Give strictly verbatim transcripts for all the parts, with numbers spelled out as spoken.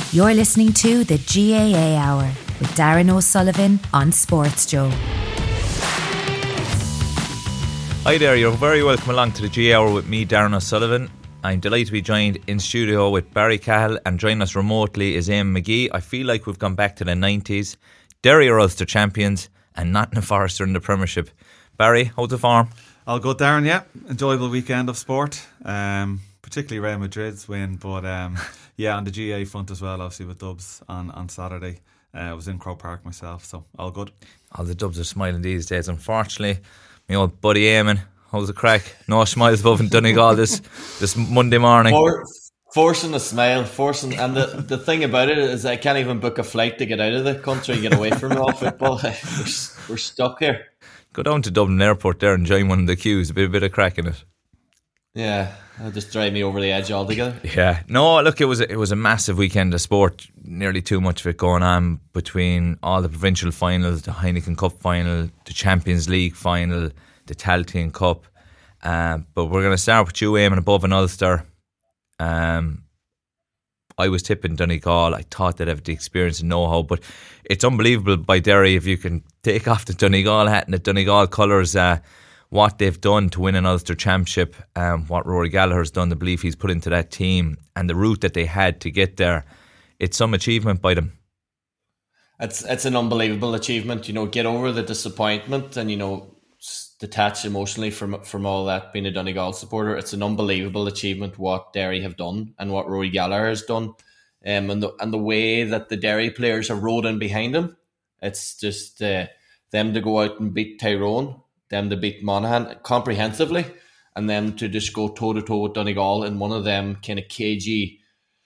You're listening to the G A A Hour with Darren O'Sullivan on Sports Joe. Hi there, you're very welcome along to the G A A Hour with me, Darren O'Sullivan. I'm delighted to be joined in studio with Barry Cahill, and joining us remotely is Eamon McGee. I feel like we've gone back to the nineties. Derry are Ulster champions and Nottingham Forest are in the Premiership. Barry, how's the form? All good, Darren, yeah. Enjoyable weekend of sport. Um, particularly Real Madrid's win, but um, yeah, on the G A A front as well, obviously with Dubs on, on Saturday. Uh, I was in Croke Park myself, so all good. All the Dubs are smiling these days. Unfortunately, my old buddy Eamon, how's the crack? No smiles above in Donegal this this Monday morning. For, forcing a smile, forcing, and the, the thing about it is I can't even book a flight to get out of the country, get away from all football. we're, we're stuck here. Go down to Dublin Airport there and join one of the queues. A bit, a bit of crack in it. Yeah, it'll just drive me over the edge altogether. Yeah, no, look, it was a, it was a massive weekend of sport. Nearly too much of it going on between all the provincial finals, the Heineken Cup final, the Champions League final, the Tailteann Cup. Uh, but we're going to start with you, Eamon, above an Ulster. Um, I was tipping Donegal. I thought they'd have the experience and know-how, but it's unbelievable by Derry if you can take off the Donegal hat and the Donegal colours. Uh, what they've done to win an Ulster Championship, um, what Rory Gallagher's done, the belief he's put into that team, and the route that they had to get there. It's some achievement by them. It's it's an unbelievable achievement. You know, get over the disappointment and, you know, detach emotionally from from all that, being a Donegal supporter. It's an unbelievable achievement what Derry have done and what Rory Gallagher has done, um, and the and the way that the Derry players have rode in behind him. It's just uh, them to go out and beat Tyrone, them to beat Monaghan comprehensively, and them to just go toe to toe with Donegal in one of them kind of cagey,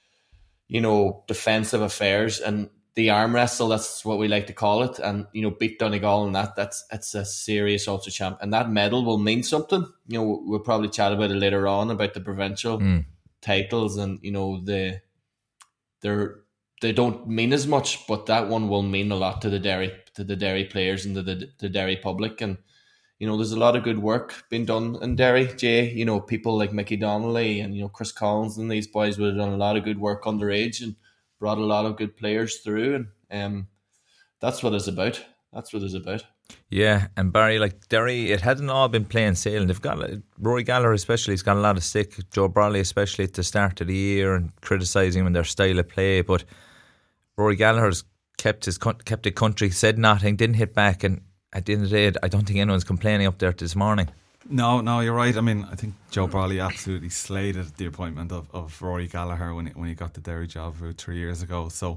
you know, defensive affairs, and the arm wrestle, that's what we like to call it, and, you know, beat Donegal and that, that's it's a serious Ulster champ, and that medal will mean something. You know, we'll probably chat about it later on, about the provincial mm. titles, and, you know, the they're they don't mean as much, but that one will mean a lot to the Derry to the Derry players and to the, the Derry public. And, you know, there's a lot of good work being done in Derry, Jay. You know, people like Mickey Donnelly and, you know, Chris Collins and these boys would have done a lot of good work underage and brought a lot of good players through, and um, that's what it's about. That's what it's about. Yeah, and Barry, like Derry, it hadn't all been plain sailing. They've got Rory Gallagher especially, he's got a lot of stick. Joe Brolly especially at the start of the year and criticising him and their style of play. But Rory Gallagher's kept his kept the country, said nothing, didn't hit back, and at the end of the day, I don't think anyone's complaining up there this morning. No, no, you're right. I mean, I think Joe Brolly absolutely slated the appointment of, of Rory Gallagher when he, when he got the Derry job about three years ago. So,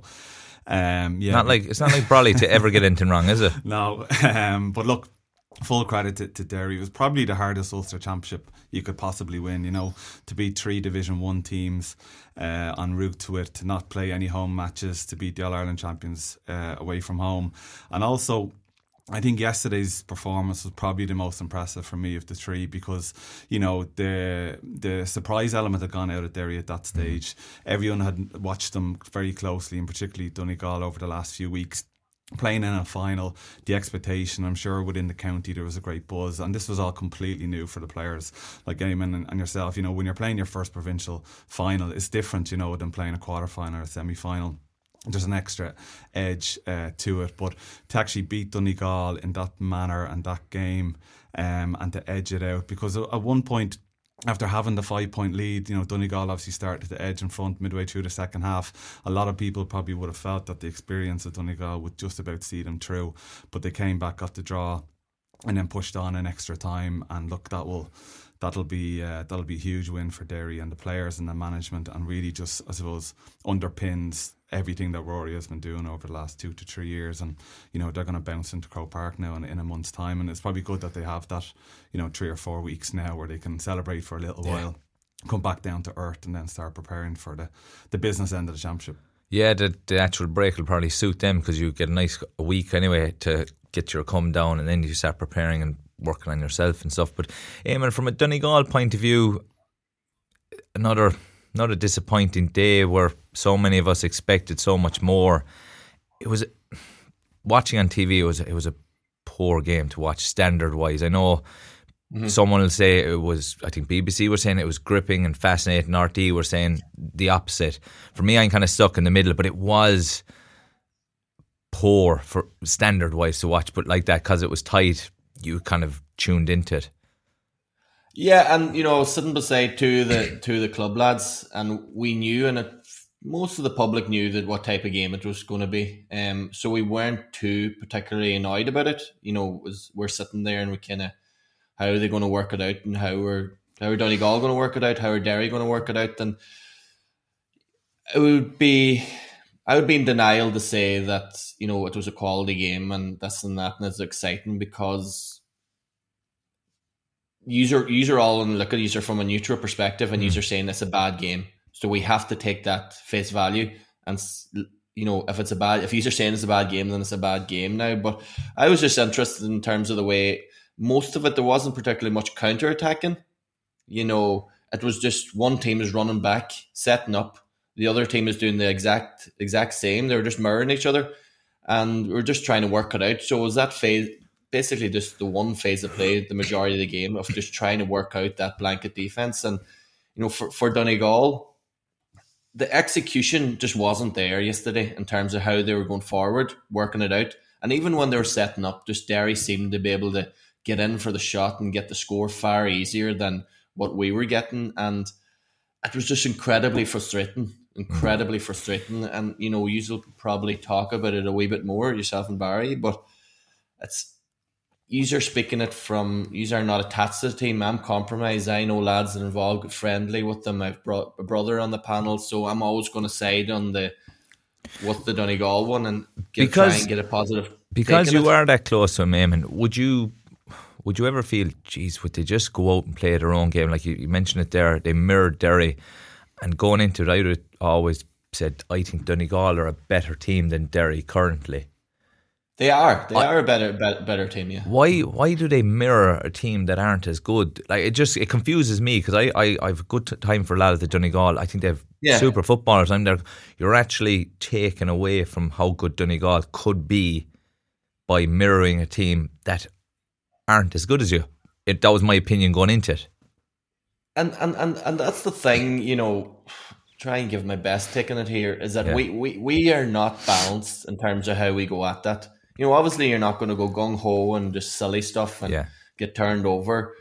um, yeah, not like it's not like Brolly to ever get anything wrong, is it? No, um, but look, full credit to, to Derry. It was probably the hardest Ulster Championship you could possibly win. You know, to beat three Division One teams uh, en route to it, to not play any home matches, to beat the All Ireland champions uh, away from home, and also, I think yesterday's performance was probably the most impressive for me of the three, because, you know, the the surprise element had gone out at Derry at that stage. Mm-hmm. Everyone had watched them very closely, and particularly Donegal over the last few weeks. Playing in a final, the expectation, I'm sure within the county there was a great buzz, and this was all completely new for the players like Eamon and, and yourself. You know, when you're playing your first provincial final, it's different, you know, than playing a quarter final or a semi final. There's an extra edge uh, to it, but to actually beat Donegal in that manner and that game, um, and to edge it out, because at one point, after having the five point lead, you know, Donegal obviously started to edge in front midway through the second half. A lot of people probably would have felt that the experience of Donegal would just about see them through, but they came back, got the draw, and then pushed on in extra time. And look, that will that'll be uh, that'll be a huge win for Derry and the players and the management, and really just, I suppose, underpins everything that Rory has been doing over the last two to three years. And, you know, they're going to bounce into Croke Park now in, in a month's time, and it's probably good that they have that, you know, three or four weeks now where they can celebrate for a little yeah. while, come back down to earth, and then start preparing for the, the business end of the championship. Yeah, the, the actual break will probably suit them, because you get a nice week anyway to get your come down, and then you start preparing and working on yourself and stuff. But Eamon, from a Donegal point of view, another another disappointing day where so many of us expected so much more. It was, watching on T V, it was it was a poor game to watch standard wise. I know Mm-hmm. Someone will say it was, I think B B C were saying it was gripping and fascinating. R T were saying the opposite. For me, I'm kind of stuck in the middle, but it was poor for standard wise to watch, but like that, because it was tight, you kind of tuned into it. Yeah, and you know, sitting beside two of the two of the club lads, and we knew, and it, most of the public knew that what type of game it was going to be. Um, so we weren't too particularly annoyed about it. You know, it was we're sitting there and we kind of, how are they going to work it out, and how are how are Donegal going to work it out, how are Derry going to work it out, and it would be. I would be in denial to say that, you know, it was a quality game and this and that and it's exciting, because user user all and look at user from a neutral perspective, and mm. user saying it's a bad game. So we have to take that face value, and you know, if it's a bad, if user saying it's a bad game, then it's a bad game now. But I was just interested in terms of the way most of it, there wasn't particularly much counter attacking. You know, it was just one team is running back, setting up. The other team is doing the exact exact same. They were just mirroring each other, and we we're just trying to work it out. So it was that phase, basically just the one phase of play, the majority of the game, of just trying to work out that blanket defense. And you know, for for Donegal, the execution just wasn't there yesterday in terms of how they were going forward, working it out. And even when they were setting up, just Derry seemed to be able to get in for the shot and get the score far easier than what we were getting, and it was just incredibly frustrating. Incredibly frustrating, and you know, you'll probably talk about it a wee bit more yourself and Barry, but it's you're speaking it from you are not attached to the team. I'm compromised. I know lads that are involved, friendly with them. I've brought a brother on the panel, so I'm always going to side on the what's the Donegal one and get, because, try and get a positive. Because you it. are that close to him, Eamon, would you would you ever feel, geez, would they just go out and play their own game? Like you, you mentioned it there, they mirrored Derry. And going into it, I would always said, I think Donegal are a better team than Derry currently. They are. They I, are a better, better better team, yeah. Why Why do they mirror a team that aren't as good? Like it just it confuses me, because I, I, I have a good time for lads at Donegal. I think they have yeah. super footballers. I'm there. You're actually taken away from how good Donegal could be by mirroring a team that aren't as good as you. It, that was my opinion going into it. And, and and and that's the thing, you know, try and give my best take on it here, is that yeah. we, we, we are not balanced in terms of how we go at that. You know, obviously you're not going to go gung-ho and just silly stuff and yeah. get turned over.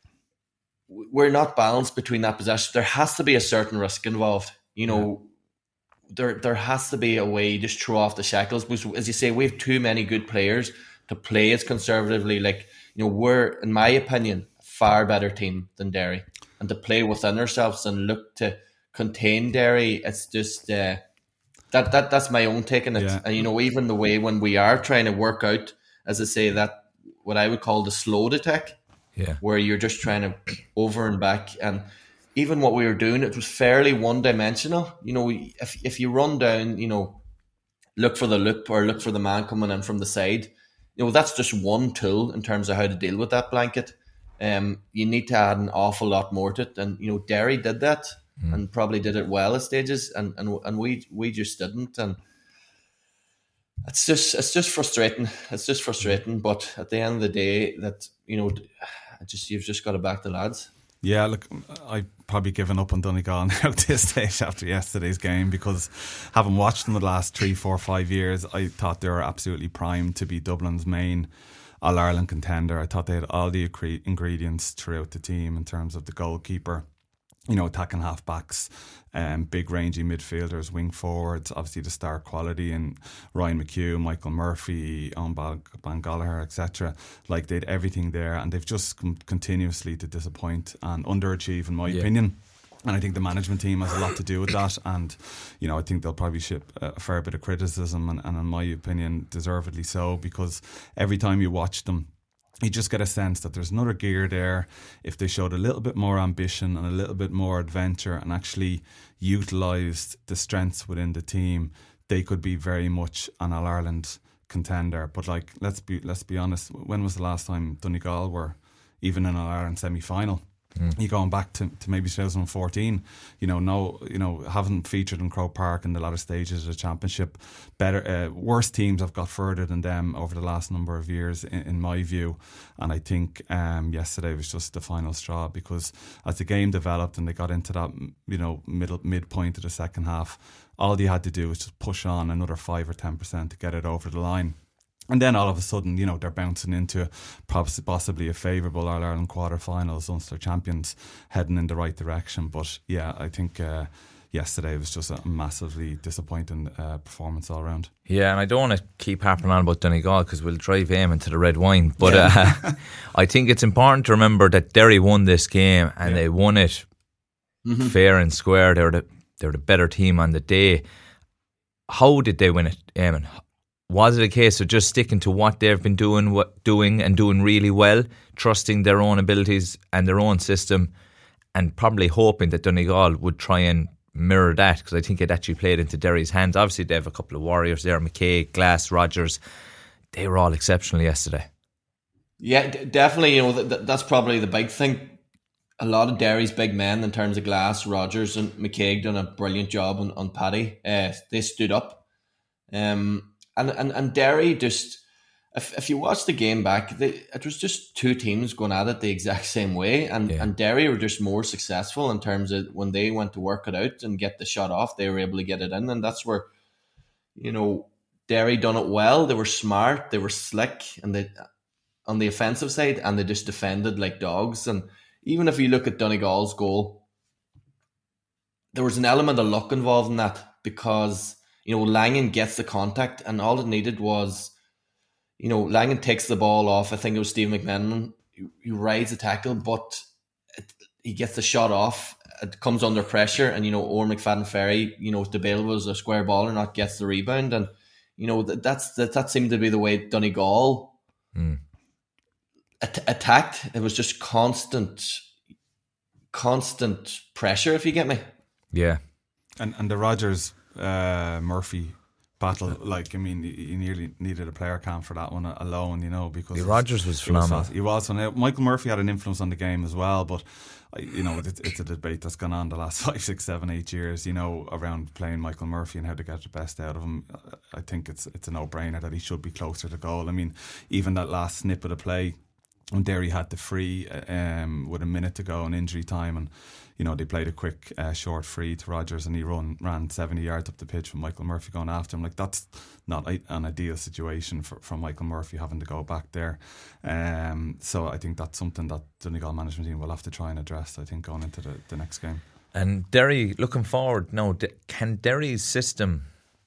We're not balanced between that possession. There has to be a certain risk involved. You know, yeah. there there has to be a way you just throw off the shackles. Because, as you say, we have too many good players to play as conservatively. Like, you know, we're, in my opinion, a far better team than Derry. And to play within ourselves and look to contain Derry, it's just uh, that that that's my own take on it. Yeah. And you know, even the way when we are trying to work out, as I say, that what I would call the slowed attack, yeah, where you're just trying to over and back, and even what we were doing, it was fairly one dimensional. You know, if if you run down, you know, look for the loop or look for the man coming in from the side, you know, that's just one tool in terms of how to deal with that blanket. Um, you need to add an awful lot more to it, and you know, Derry did that mm. and probably did it well at stages, and, and and we we just didn't, and it's just it's just frustrating. It's just frustrating, but at the end of the day, that you know, just you've just got to back the lads. Yeah, look, I've probably given up on Donegal now at this stage after yesterday's game, because having watched them the last three, four, five years, I thought they were absolutely primed to be Dublin's main All-Ireland contender. I thought they had all the ingredients throughout the team in terms of the goalkeeper, you know, attacking half-backs, um, big rangy midfielders, wing forwards, obviously the star quality in Ryan McHugh, Michael Murphy, Owen Ban Gallagher, et cetera. Like, they had everything there, and they've just come continuously to disappoint and underachieve, in my yeah. opinion. And I think the management team has a lot to do with that. And, you know, I think they'll probably ship a fair bit of criticism, and, and in my opinion, deservedly so, because every time you watch them, you just get a sense that there's another gear there. If they showed a little bit more ambition and a little bit more adventure and actually utilised the strengths within the team, they could be very much an All-Ireland contender. But, like, let's be let's be honest, when was the last time Donegal were even in an All-Ireland semi-final? Mm. You going back to, to maybe twenty fourteen, you know, no, you know, haven't featured in Croke Park in the latter stages of the championship. Better, uh, worse teams have got further than them over the last number of years, in, in my view. And I think um, yesterday was just the final straw, because as the game developed and they got into that, you know, middle midpoint of the second half, all they had to do was just push on another five or ten percent to get it over the line. And then all of a sudden, you know, they're bouncing into possibly a favourable All-Ireland quarter-finals, Ulster champions, heading in the right direction. But yeah, I think uh, yesterday was just a massively disappointing uh, performance all around. Yeah, and I don't want to keep harping on about Donegal because we'll drive him into the red wine. But yeah. uh, I think it's important to remember that Derry won this game, and yeah. they won it mm-hmm. fair and square. They were the, they were the better team on the day. How did they win it, Eamon? Was it a case of just sticking to what they've been doing, what doing and doing really well, trusting their own abilities and their own system, and probably hoping that Donegal would try and mirror that? Because I think it actually played into Derry's hands. Obviously, they have a couple of warriors there, McKay, Glass, Rogers. They were all exceptional yesterday. Yeah, d- definitely. You know, th- th- that's probably the big thing. A lot of Derry's big men in terms of Glass, Rogers and McKay done a brilliant job on, on Paddy. Uh, they stood up. Um. And, and and Derry just, if if you watch the game back, they, it was just two teams going at it the exact same way. And, yeah. and Derry were just more successful in terms of when they went to work it out and get the shot off, they were able to get it in. And that's where, you know, Derry done it well. They were smart, they were slick, and they on the offensive side, and they just defended like dogs. And even if you look at Donegal's goal, there was an element of luck involved in that, because you know, Langan gets the contact, and all it needed was, you know, Langan takes the ball off. I think it was Steve McMenamin. He, he rides the tackle, but it, he gets the shot off. It comes under pressure, and, you know, Oran McFadden Ferry, you know, the bail was a square ball or not, gets the rebound. And, you know, that that's that, that seemed to be the way Donegal mm. at- attacked. It was just constant, constant pressure, if you get me. Yeah. And, and the Rogers... Uh, Murphy battle, like, I mean, he nearly needed a player camp for that one alone, you know, because the Rogers was phenomenal. He was. He was. Michael Murphy had an influence on the game as well, but you know, it's, it's a debate that's gone on the last five, six, seven, eight years, you know, around playing Michael Murphy and how to get the best out of him. I think it's it's a no-brainer that he should be closer to goal. I mean, even that last snippet of play when Derry had the free um, with a minute to go in injury time, and you know, they played a quick uh, short free to Rogers, and he run ran seventy yards up the pitch with Michael Murphy going after him. Like, that's not a, an ideal situation for, for Michael Murphy having to go back there. Um, so I think that's something that the Donegal management team will have to try and address, I think, going into the, the next game. And Derry, looking forward, no, can Derry's system,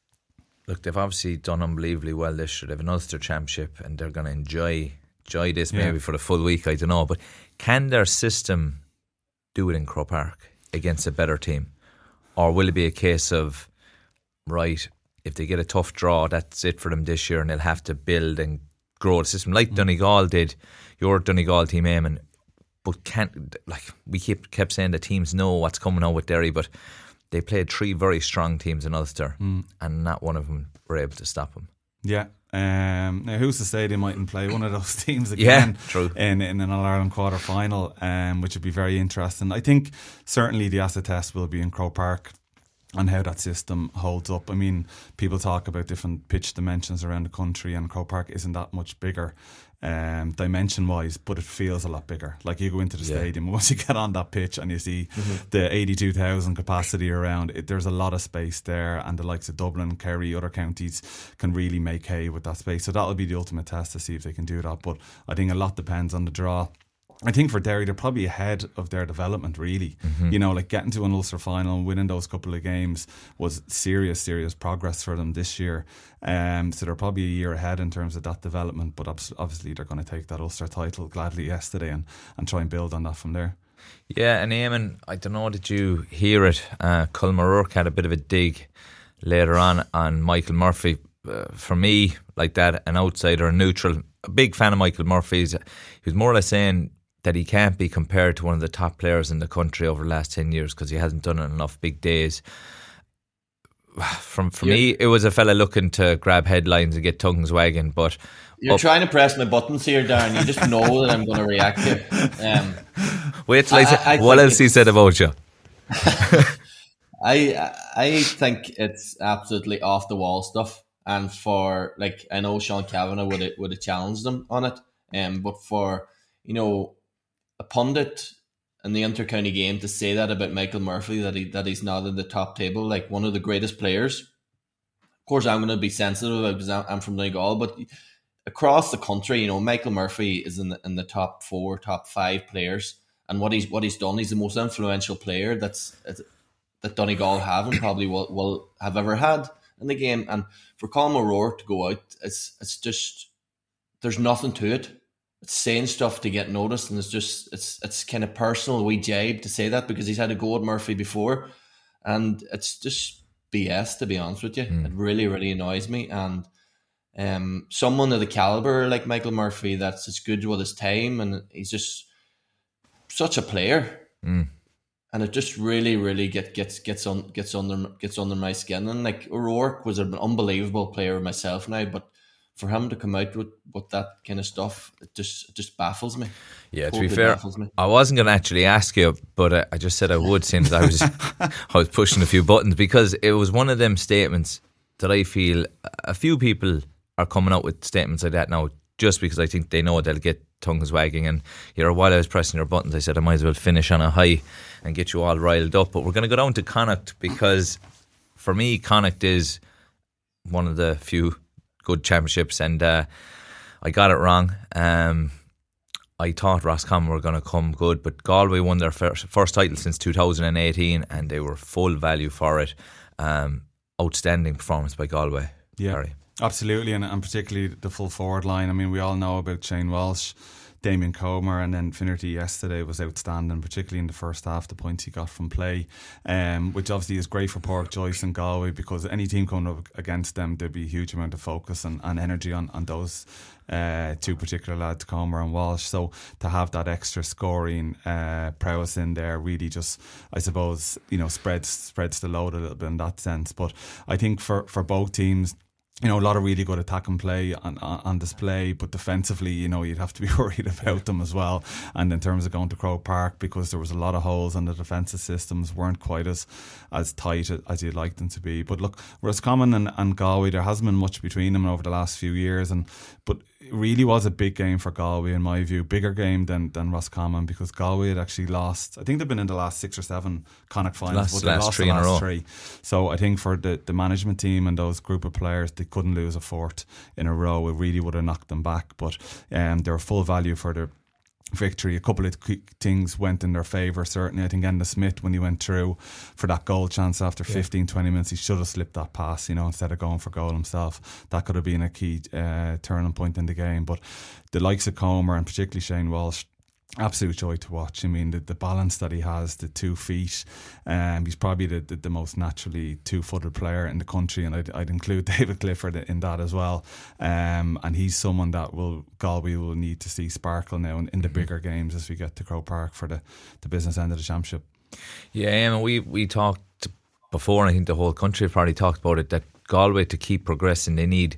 look, they've obviously done unbelievably well this year. They have an Ulster Championship, and they're going to enjoy enjoy this maybe yeah. for the full week, I don't know. But can their system do it in Croke Park against a better team? Or will it be a case of, right, if they get a tough draw, that's it for them this year, and they'll have to build and grow the system like mm. Donegal did, your Donegal team, Eamon. But can't, like, we keep kept saying the teams know what's coming out with Derry, but they played three very strong teams in Ulster, mm. and not one of them were able to stop them. Yeah. Um, now, who's to say they mightn't play one of those teams again yeah, true. in, in an All-Ireland quarter-final, um, which would be very interesting. I think certainly the acid test will be in Croke Park and how that system holds up. I mean, people talk about different pitch dimensions around the country, and Croke Park isn't that much bigger um, dimension-wise, but it feels a lot bigger. Like, you go into the yeah. stadium, once you get on that pitch and you see mm-hmm. the eighty-two thousand capacity around, it, there's a lot of space there, and the likes of Dublin, Kerry, other counties can really make hay with that space. So that'll be the ultimate test to see if they can do that. But I think a lot depends on the draw. I think for Derry, they're probably ahead of their development, really. Mm-hmm. You know, like getting to an Ulster final and winning those couple of games was serious, serious progress for them this year. Um, so they're probably a year ahead in terms of that development. But obviously, they're going to take that Ulster title gladly yesterday and, and try and build on that from there. Yeah, and Eamon, I don't know, did you hear it? Uh, Colm O'Rourke had a bit of a dig later on on Michael Murphy. Uh, for me, like that, an outsider, a neutral, a big fan of Michael Murphy's. He was more or less saying that he can't be compared to one of the top players in the country over the last ten years because he hasn't done enough big days. From For you're, me, it was a fella looking to grab headlines and get tongues wagging. But you're up, trying to press my buttons here, Darren. You just know that I'm going to react to it. Um, well, Wait till I, I, say, I, I what else he said about you? I I think it's absolutely off the wall stuff, and for like I know Sean Kavanagh would have, would have challenged him on it, um, but for you know a pundit in the inter-county game to say that about Michael Murphy, that he that he's not in the top table, like one of the greatest players. Of course, I'm going to be sensitive because I'm, I'm from Donegal, but across the country, you know, Michael Murphy is in the, in the top four, top five players, and what he's what he's done, he's the most influential player that's that Donegal have and probably will, will have ever had in the game. And for Colm O'Rourke to go out, it's it's just there's nothing to it. It's saying stuff to get noticed, and it's just it's it's kind of personal, wee jibe to say that because he's had a go at Murphy before, and it's just B S to be honest with you. Mm. It really really annoys me, and um, someone of the caliber like Michael Murphy that's as good with his time, and he's just such a player. Mm. And it just really, really get, gets gets on gets under gets under my skin. And like O'Rourke was an unbelievable player myself now, but for him to come out with, with that kind of stuff, it just it just baffles me. Yeah, totally to be fair, I wasn't going to actually ask you, but I, I just said I would since I was I was pushing a few buttons because it was one of them statements that I feel a few people are coming out with statements like that now just because I think they know they'll get tongues wagging. And you know, while I was pressing your buttons, I said I might as well finish on a high and get you all riled up. But we're going to go down to Connacht because for me, Connacht is one of the few good championships, and uh, I got it wrong. Um, I thought Roscommon were going to come good, but Galway won their first, first title since two thousand eighteen, and they were full value for it. Um, outstanding performance by Galway. Yeah. Barry. Absolutely, and, and particularly the full forward line. I mean, we all know about Shane Walsh, Damien Comer, and then Finnerty yesterday was outstanding, particularly in the first half, the points he got from play, um, which obviously is great for Páirc Joyce and Galway because any team coming up against them, there'd be a huge amount of focus and, and energy on, on those uh, two particular lads, Comer and Walsh. So to have that extra scoring uh, prowess in there really just, I suppose, you know, spreads spreads the load a little bit in that sense. But I think for, for both teams, you know, a lot of really good attack and play on, on display, but defensively, you know, you'd have to be worried about them as well. And in terms of going to Croke Park, because there was a lot of holes and the defensive systems weren't quite as as tight as you'd like them to be. But look, Roscommon and, and Galway, there hasn't been much between them over the last few years, and but it really was a big game for Galway in my view, bigger game than, than Roscommon, because Galway had actually lost, I think they've been in the last six or seven Connacht finals, last, but they last lost three the in last a row. three. So I think for the, the management team and those group of players, they couldn't lose a fourth in a row. It really would have knocked them back, but um, they were full value for their victory. A couple of things went in their favour, certainly. I think Enda Smith, when he went through for that goal chance after yeah. fifteen, twenty minutes, he should have slipped that pass, you know, instead of going for goal himself. That could have been a key uh, turning point in the game. But the likes of Comer and particularly Shane Walsh, absolute joy to watch. I mean, the, the balance that he has, the two feet, um, he's probably the, the, the most naturally two-footed player in the country, and I'd, I'd include David Clifford in that as well. Um, and he's someone that will Galway will need to see sparkle now in, in the bigger games as we get to Croke Park for the, the business end of the championship. Yeah, and we, we talked before, and I think the whole country probably talked about it, that Galway, to keep progressing, they need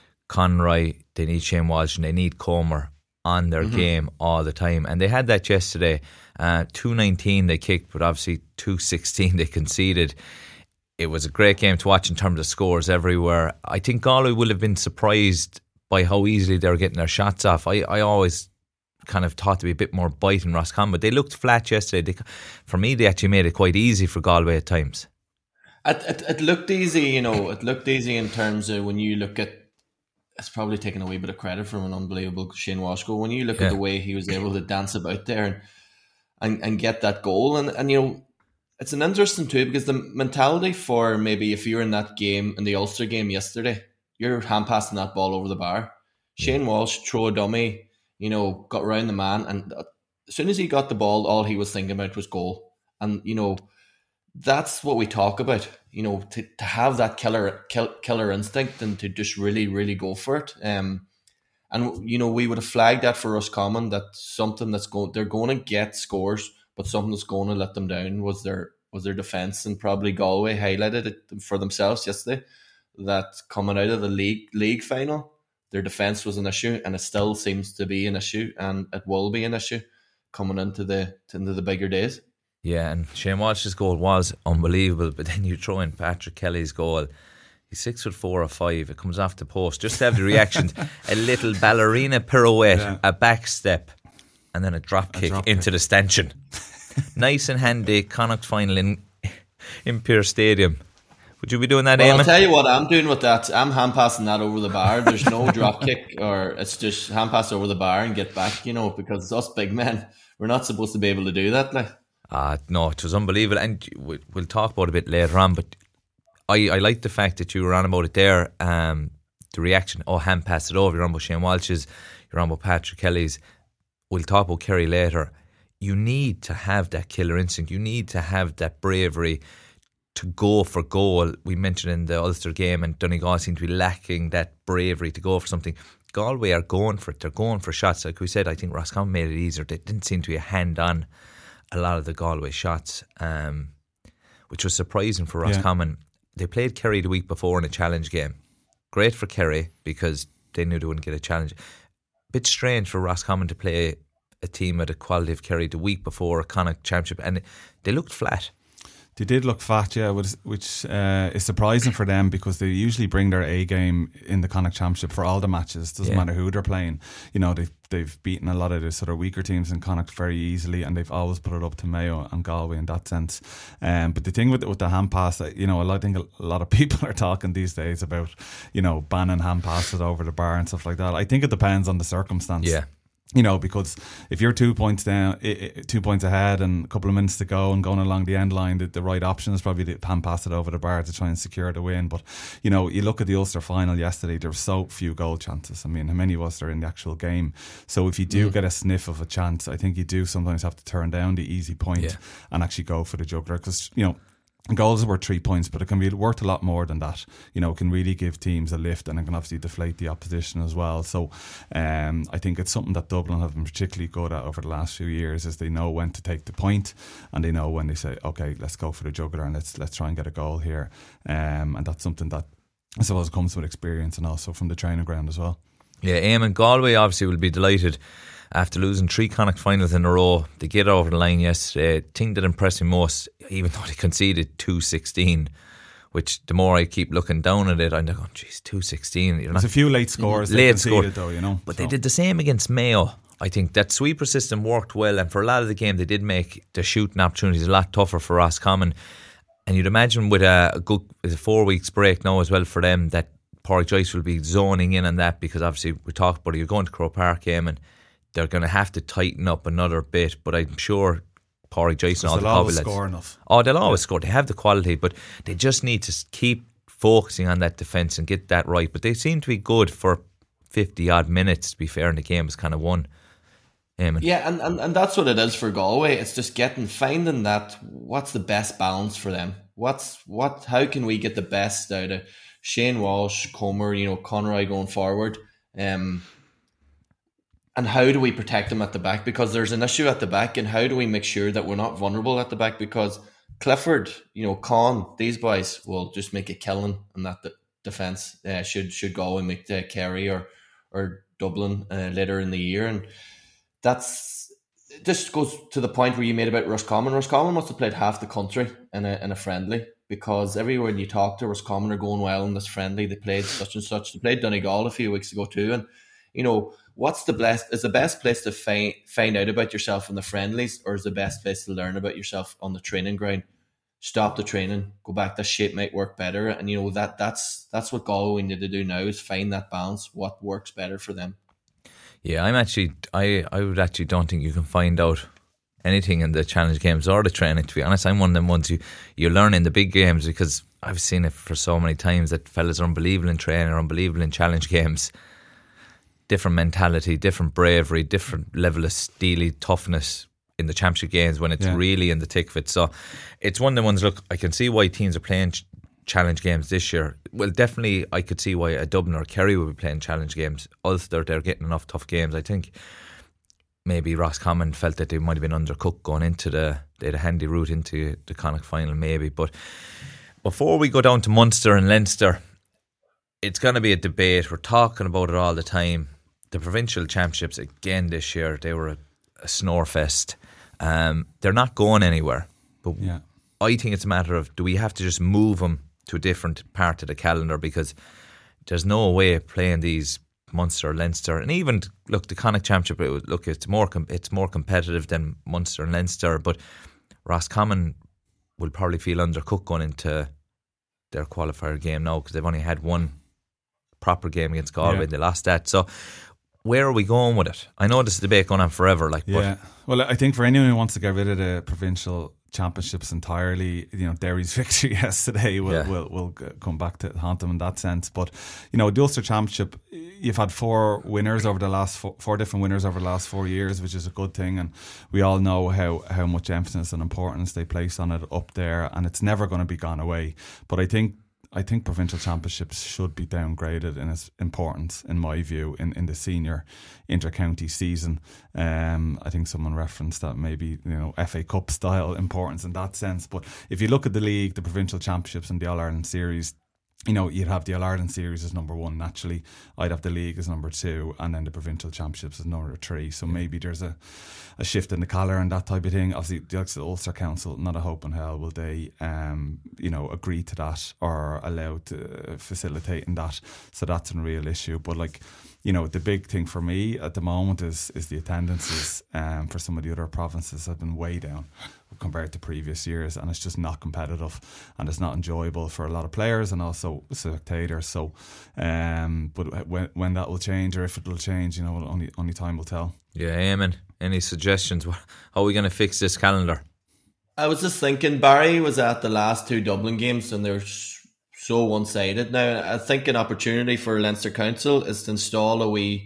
Conroy, they need Shane Walsh, and they need Comer on their mm-hmm. game all the time, and they had that yesterday. uh, two nineteen they kicked, but obviously two sixteen they conceded. It was a great game to watch in terms of scores everywhere. I think Galway will have been surprised by how easily they were getting their shots off. I, I always kind of thought to be a bit more bite in Roscommon, but they looked flat yesterday. They, for me, they actually made it quite easy for Galway at times. It, it, it looked easy, you know, it looked easy in terms of when you look at, it's probably taking a wee bit of credit from an unbelievable Shane Walsh goal. When you look yeah. at the way he was able to dance about there and and, and get that goal, and, and you know, it's an interesting too, because the mentality for maybe if you're in that game, in the Ulster game yesterday, you're hand passing that ball over the bar. Yeah. Shane Walsh, throw a dummy, you know, got around the man, and as soon as he got the ball, all he was thinking about was goal. And you know, that's what we talk about, you know, to, to have that killer kill, killer instinct and to just really, really go for it. Um, and, you know, we would have flagged that for Roscommon, that something that's going, they're going to get scores, but something that's going to let them down was their was their defence. And probably Galway highlighted it for themselves yesterday, that coming out of the league league final, their defence was an issue, and it still seems to be an issue, and it will be an issue coming into the into the bigger days. Yeah, and Shane Walsh's goal was unbelievable, but then you throw in Patrick Kelly's goal. He's six foot four or five. It comes off the post. Just to have the reactions, a little ballerina pirouette, yeah. a back step, and then a drop kick a drop into kick. the stanchion. Nice and handy. Connacht final in in Pearse Stadium. Would you be doing that, well, Eamon? I'll tell you what I'm doing with that. I'm hand passing that over the bar. There's no drop kick, or it's just hand pass over the bar and get back, you know, because us big men, we're not supposed to be able to do that. Like, uh, no, it was unbelievable. And we'll talk about it a bit later on, but I, I like the fact that you were on about it there. Um, the reaction, oh, hand pass it over. You're on about Shane Walsh's, you're on about Patrick Kelly's. We'll talk about Kerry later. You need to have that killer instinct. You need to have that bravery to go for goal. We mentioned in the Ulster game, and Donegal seem to be lacking that bravery to go for something. Galway are going for it. They're going for shots. Like we said, I think Roscommon made it easier. They didn't seem to be a hand on a lot of the Galway shots, um, which was surprising for Roscommon. Yeah. They played Kerry the week before in a challenge game. Great for Kerry because they knew they wouldn't get a challenge. Bit strange for Roscommon to play a team at the quality of Kerry the week before a Connacht Championship, and they looked flat. They did look fat, yeah, which, which uh, is surprising for them because they usually bring their A game in the Connacht Championship for all the matches. Doesn't yeah. matter who they're playing. You know, they've they've beaten a lot of the sort of weaker teams in Connacht very easily, and they've always put it up to Mayo and Galway in that sense. Um, but the thing with with the hand pass, you know, I think a lot of people are talking these days about, you know, banning hand passes over the bar and stuff like that. I think it depends on the circumstance. Yeah. You know, because if you're two points down, two points ahead and a couple of minutes to go and going along the end line, the, the right option is probably to hand pass it over the bar to try and secure the win. But, you know, you look at the Ulster final yesterday, there were so few goal chances. I mean, how many of us are in the actual game? So if you do mm. get a sniff of a chance, I think you do sometimes have to turn down the easy point yeah. and actually go for the juggler. Because, you know, goals are worth three points, but it can be worth a lot more than that. You know, it can really give teams a lift, and it can obviously deflate the opposition as well. So um, I think it's something that Dublin have been particularly good at over the last few years, is they know when to take the point, and they know when they say, okay, let's go for the juggler and let's let's try and get a goal here. Um, and that's something that I suppose comes with experience and also from the training ground as well. Yeah, Eamon, Galway obviously will be delighted after losing three Connacht finals in a row. They get over the line yesterday. The thing that impressed me most, even though they conceded two sixteen, which the more I keep looking down at it, I'm like, oh, geez, two sixteen. You're There's not, a few late scores late they conceded, score. though, you know. But so. they did the same against Mayo. I think that sweeper system worked well, and for a lot of the game, they did make the shooting opportunities a lot tougher for Roscommon. And you'd imagine with a, a good a four weeks break now as well for them, that Pádraig Joyce will be zoning in on that, because obviously we talked about it, you're going to Croke Park game and they're going to have to tighten up another bit, but I'm sure Pádraig Joyce and all the always score enough. Oh, they'll always yeah. score. They have the quality, but they just need to keep focusing on that defence and get that right. But they seem to be good for fifty odd minutes, to be fair, in the game is kind of won. Eamon. Yeah, and, and, and that's what it is for Galway. It's just getting, finding that, what's the best balance for them? What's what? How can we get the best out of Shane Walsh, Comer, you know, Conroy going forward? Um, and how do we protect them at the back? Because there's an issue at the back, and how do we make sure that we're not vulnerable at the back? Because Clifford, you know, Con, these boys will just make a killing in that de- defence. Uh, should should go and make the Kerry or or Dublin uh, later in the year, and that's this goes to the point where you made about Roscommon. Roscommon must have played half the country in a in a friendly, because everywhere you talk to, Roscommon are going well in this friendly. They played such and such. They played Donegal a few weeks ago too, and you know, what's the best is the best place to find find out about yourself in the friendlies, or is the best place to learn about yourself on the training ground? Stop the training, go back. This shape might work better, and you know that that's that's what Galway need to do now, is find that balance. What works better for them? Yeah, I'm actually I I would actually don't think you can find out anything in the challenge games or the training. To be honest, I'm one of them ones you you learn in the big games, because I've seen it for so many times that fellas are unbelievable in training, or unbelievable in challenge games. Different mentality, different bravery, different level of steely toughness in the championship games when it's yeah. really in the thick of it. So it's one of the ones, look, I can see why teams are playing ch- challenge games this year. Well, definitely I could see why a Dublin or Kerry would be playing challenge games. Ulster, they're getting enough tough games. I think maybe Roscommon felt that they might have been undercooked going into the, they had a handy route into the Connacht final maybe. But before we go down to Munster and Leinster, it's going to be a debate. We're talking about it all the time. The provincial championships again this year, they were a, a snore fest. Um, they're not going anywhere. But yeah. I think it's a matter of, do we have to just move them to a different part of the calendar, because there's no way of playing these Munster, Leinster, and even look the Connacht Championship. It was, look, it's more com- it's more competitive than Munster and Leinster, but Roscommon will probably feel undercooked going into their qualifier game now, because they've only had one proper game against Galway. Yeah. They lost that. So where are we going with it? I know this debate going on forever. Like, yeah. Well, I think for anyone who wants to get rid of the provincial championships entirely, you know, Derry's victory yesterday will Yeah. will will come back to haunt them in that sense. But you know, the Ulster Championship, you've had four winners over the last four, four different winners over the last four years, which is a good thing, and we all know how how much emphasis and importance they place on it up there, and it's never going to be gone away. But I think. I think provincial championships should be downgraded in its importance, in my view, in, in the senior inter-county season. Um, I think someone referenced that maybe, you know, F A Cup style importance in that sense. But if you look at the league, the provincial championships and the All-Ireland series, you know, you'd have the All-Ireland series as number one naturally. I'd have the league as number two, and then the provincial championships as number three. So maybe there's a, a shift in the colour and that type of thing. Obviously, the the Ulster Council, not a hope in hell will they, um, you know, agree to that or allow to facilitate in that. So that's a real issue. But like, you know, the big thing for me at the moment is is the attendances um, for some of the other provinces have been way down compared to previous years, and it's just not competitive and it's not enjoyable for a lot of players and also spectators. So, um, but when when that will change, or if it will change, you know, only only time will tell. Yeah, Eamon, any suggestions? How are we going to fix this calendar? I was just thinking, Barry was at the last two Dublin games and they're so one-sided. Now, I think an opportunity for Leinster Council is to install a wee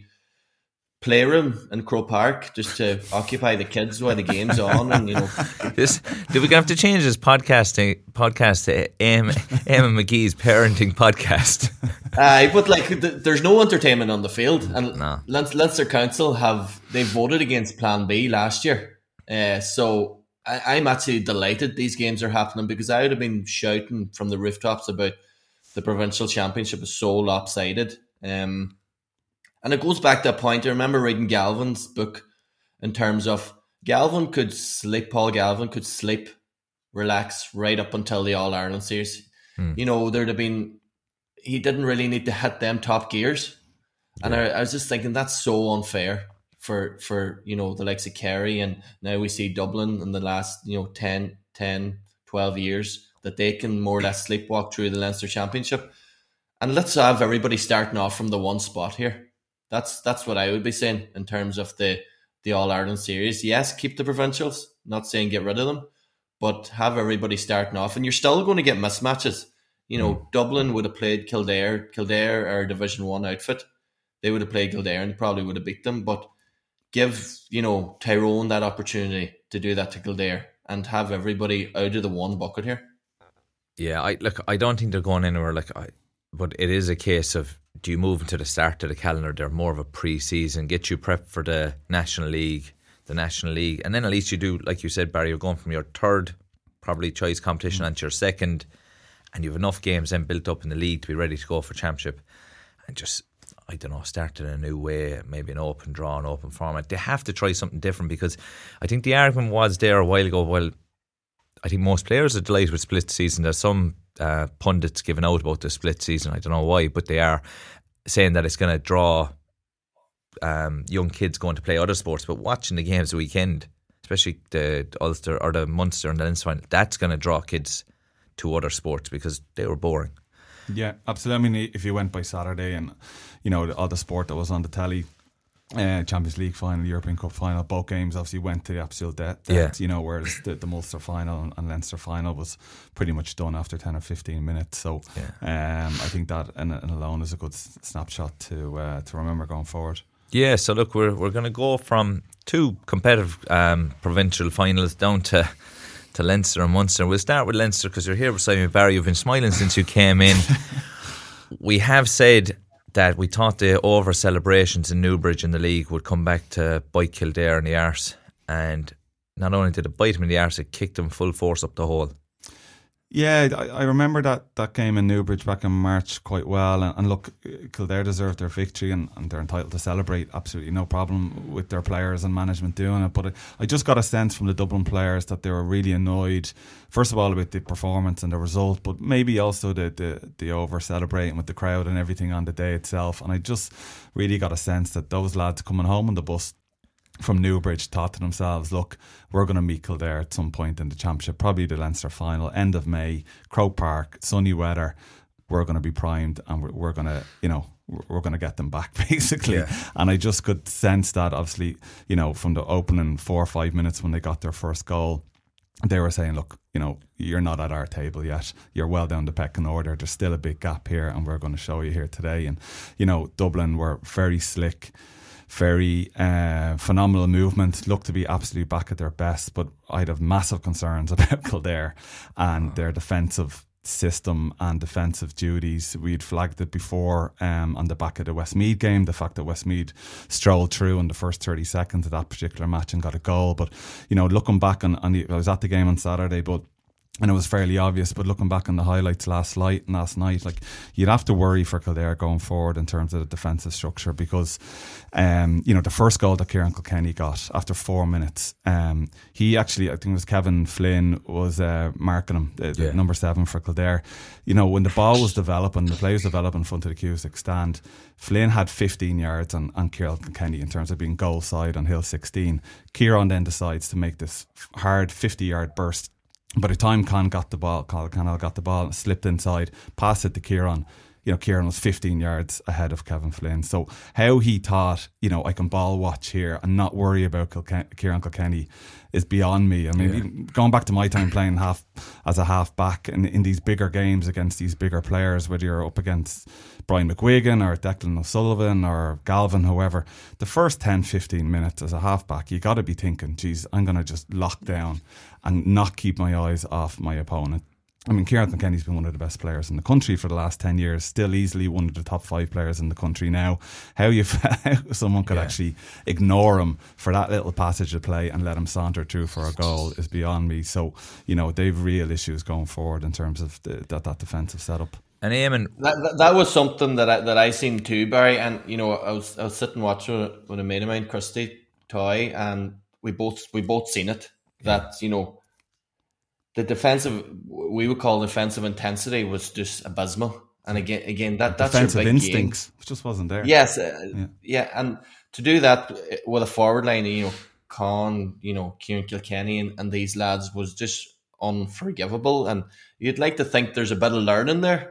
playroom in Croke Park just to occupy the kids while the game's on, and you know. This, do we have to change this podcast to, podcast to Emma McGee's parenting podcast? Aye, uh, but like, th- there's no entertainment on the field, and no. Leinster, Leinster Council have they voted against Plan B last year, uh, so I, I'm actually delighted these games are happening, because I would have been shouting from the rooftops about the provincial championship is so lopsided. Um, And it goes back to a point. I remember reading Galvin's book in terms of Galvin could sleep, Paul Galvin could sleep, relax right up until the All-Ireland series. Hmm. You know, there'd have been, he didn't really need to hit them top gears. And yeah. I, I was just thinking that's so unfair for, for, you know, the likes of Kerry, and now we see Dublin in the last, you know, ten, ten, twelve years that they can more or less sleepwalk through the Leinster Championship. And let's have everybody starting off from the one spot here. That's that's what I would be saying in terms of the, the All-Ireland series. Yes, keep the provincials, not saying get rid of them, but have everybody starting off. And you're still going to get mismatches. You know, mm. Dublin would have played Kildare. Kildare are a Division one outfit. They would have played Kildare and probably would have beat them. But give, you know, Tyrone that opportunity to do that to Kildare and have everybody out of the one bucket here. Yeah, I look, I don't think they're going anywhere. Like, I, but it is a case of, do you move into the start of the calendar? They're more of a pre-season, get you prepped for the National League, the National League, and then at least you do, like you said, Barry, you're going from your third probably choice competition mm. onto your second, and you have enough games then built up in the league to be ready to go for championship, and just, I don't know, start in a new way, maybe an open draw, an open format. They have to try something different, because I think the argument was there a while ago, well, I think most players are delighted with split season. There's some uh, pundits giving out about the split season. I don't know why, but they are saying that it's going to draw um, young kids going to play other sports. But watching the games the weekend, especially the Ulster or the Munster and the Leinster final, that's going to draw kids to other sports because they were boring. Yeah, absolutely. I mean, if you went by Saturday and, you know, all the sport that was on the telly, Uh, Champions League final, European Cup final, both games obviously went to the absolute death, death yeah. you know, whereas the, the Munster final and, and Leinster final was pretty much done after ten or fifteen minutes. So yeah. um, I think that in, in alone is a good snapshot to uh, to remember going forward. Yeah, so look, we're we're going to go from two competitive um, provincial finals down to to Leinster and Munster. We'll start with Leinster because you're here beside me, Barry. You've been smiling since you came in. We have said that we thought the over celebrations in Newbridge in the league would come back to bite Kildare in the arse, and not only did it bite him in the arse, it kicked him full force up the hole. Yeah, I, I remember that, that game in Newbridge back in March quite well. And, and look, Kildare deserved their victory and, and they're entitled to celebrate. Absolutely no problem with their players and management doing it. But I, I just got a sense from the Dublin players that they were really annoyed, first of all, with the performance and the result, but maybe also the, the, the over-celebrating with the crowd and everything on the day itself. And I just really got a sense that those lads coming home on the bus from Newbridge thought to themselves, look, we're going to meet Kildare at some point in the championship, probably the Leinster final, end of May, Croke Park, sunny weather. We're going to be primed and we're, we're going to, you know, we're going to get them back, basically. Yeah. And I just could sense that, obviously, you know, from the opening four or five minutes when they got their first goal, they were saying, look, you know, you're not at our table yet. You're well down the pecking order. There's still a big gap here and we're going to show you here today. And, you know, Dublin were very slick, very uh, phenomenal movement, looked to be absolutely back at their best, but I'd have massive concerns about Kildare and their defensive system and defensive duties. We'd flagged it before um, on the back of the Westmeath game, the fact that Westmeath strolled through in the first thirty seconds of that particular match and got a goal. But, you know, looking back on, on the, I was at the game on Saturday, but and it was fairly obvious, but looking back on the highlights last night, last night, like you'd have to worry for Kildare going forward in terms of the defensive structure because, um, you know, the first goal that Kieran Kilkenny got after four minutes, um, he actually, I think it was Kevin Flynn was uh, marking him, the, the yeah. number seven for Kildare. You know, when the ball was developing, the play was developing in front of the Cusack stand, Flynn had fifteen yards on, on Kieran Kilkenny in terms of being goal side on Hill sixteen. Kieran then decides to make this hard fifty yard burst. By the time Con got the ball, Connell got the ball and slipped inside, passed it to Kieran. You know, Kieran was fifteen yards ahead of Kevin Flynn. So how he thought, you know, I can ball watch here and not worry about Kilken- Kieran Kilkenny is beyond me. I mean, yeah. even going back to my time playing half as a half back in, in these bigger games against these bigger players, whether you're up against Brian McGuigan or Declan O'Sullivan or Galvin, whoever, the first ten, fifteen minutes as a half back, you got to be thinking, geez, I'm going to just lock down and not keep my eyes off my opponent. I mean, Kieran Kilkenny's been one of the best players in the country for the last ten years, still easily one of the top five players in the country now. How you how someone could yeah. actually ignore him for that little passage of play and let him saunter through for a goal is beyond me. So, you know, they've real issues going forward in terms of the, that, that defensive setup. And Eamon, that, that that was something that I, that I seen too, Barry. And you know, I was I was sitting watching it with a mate of mine, Christy Toy, and we both we both seen it. That yeah. you know, the defensive, we would call defensive intensity, was just abysmal. And again, again that that's defensive your big instincts, which just wasn't there. Yes, uh, yeah. yeah, and to do that with a forward line, you know, Con, you know, Kieran Kilkenny, and, and these lads was just unforgivable. And you'd like to think there's a bit of learning there.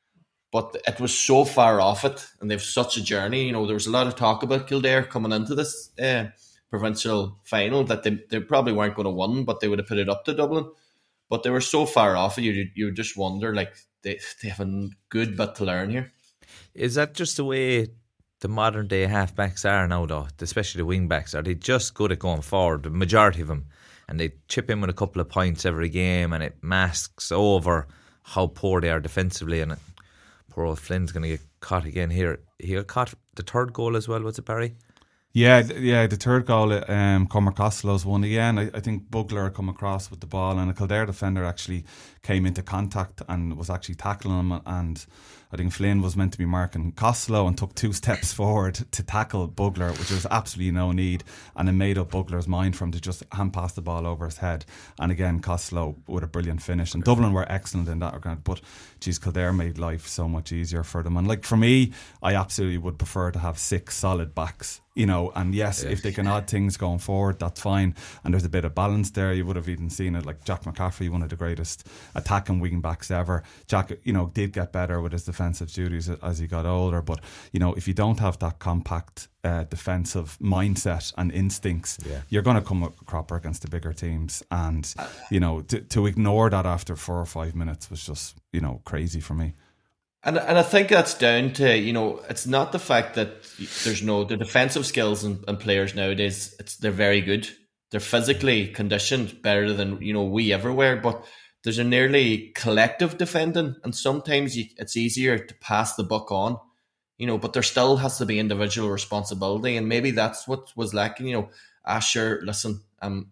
But it was so far off it, and they've such a journey. You know, there was a lot of talk about Kildare coming into this uh, provincial final that they they probably weren't going to win, but they would have put it up to Dublin. But they were so far off it, you you just wonder, like, they they have a good bit to learn here. Is that just the way the modern day halfbacks are now, though? Especially the wing backs, are they just good at going forward? The majority of them, and they chip in with a couple of points every game, and it masks over how poor they are defensively, and it, poor old Flynn's going to get caught again here. He got caught the third goal as well, was it, Barry? Yeah, yeah, the third goal, um, Cormac Costello's one again. I, I think Bugler had come across with the ball, and a Kildare defender actually came into contact and was actually tackling him, and I think Flynn was meant to be marking Costello and took two steps forward to tackle Bugler, which was absolutely no need, and it made up Bugler's mind for him to just hand pass the ball over his head. And again, Costello with a brilliant finish, and Dublin were excellent in that regard, but geez, Kildare made life so much easier for them. And like for me, I absolutely would prefer to have six solid backs, you know, and yes, yes, if they can add things going forward, that's fine, and there's a bit of balance there. You would have even seen it, like Jack McCaffrey, one of the greatest attacking wing backs ever. Jack, you know, did get better with his defensive duties as he got older, but you know, if you don't have that compact uh, defensive mindset and instincts, yeah. you're going to come a cropper against the bigger teams, and you know, to, to ignore that after four or five minutes was just, you know, crazy for me. And and I think that's down to, you know, it's not the fact that there's no, the defensive skills and, and players nowadays, it's they're very good. They're physically conditioned better than, you know, we ever were, but there's a nearly collective defending, and sometimes you, it's easier to pass the buck on, you know, but there still has to be individual responsibility, and maybe that's what was lacking. You know, Asher, listen, um,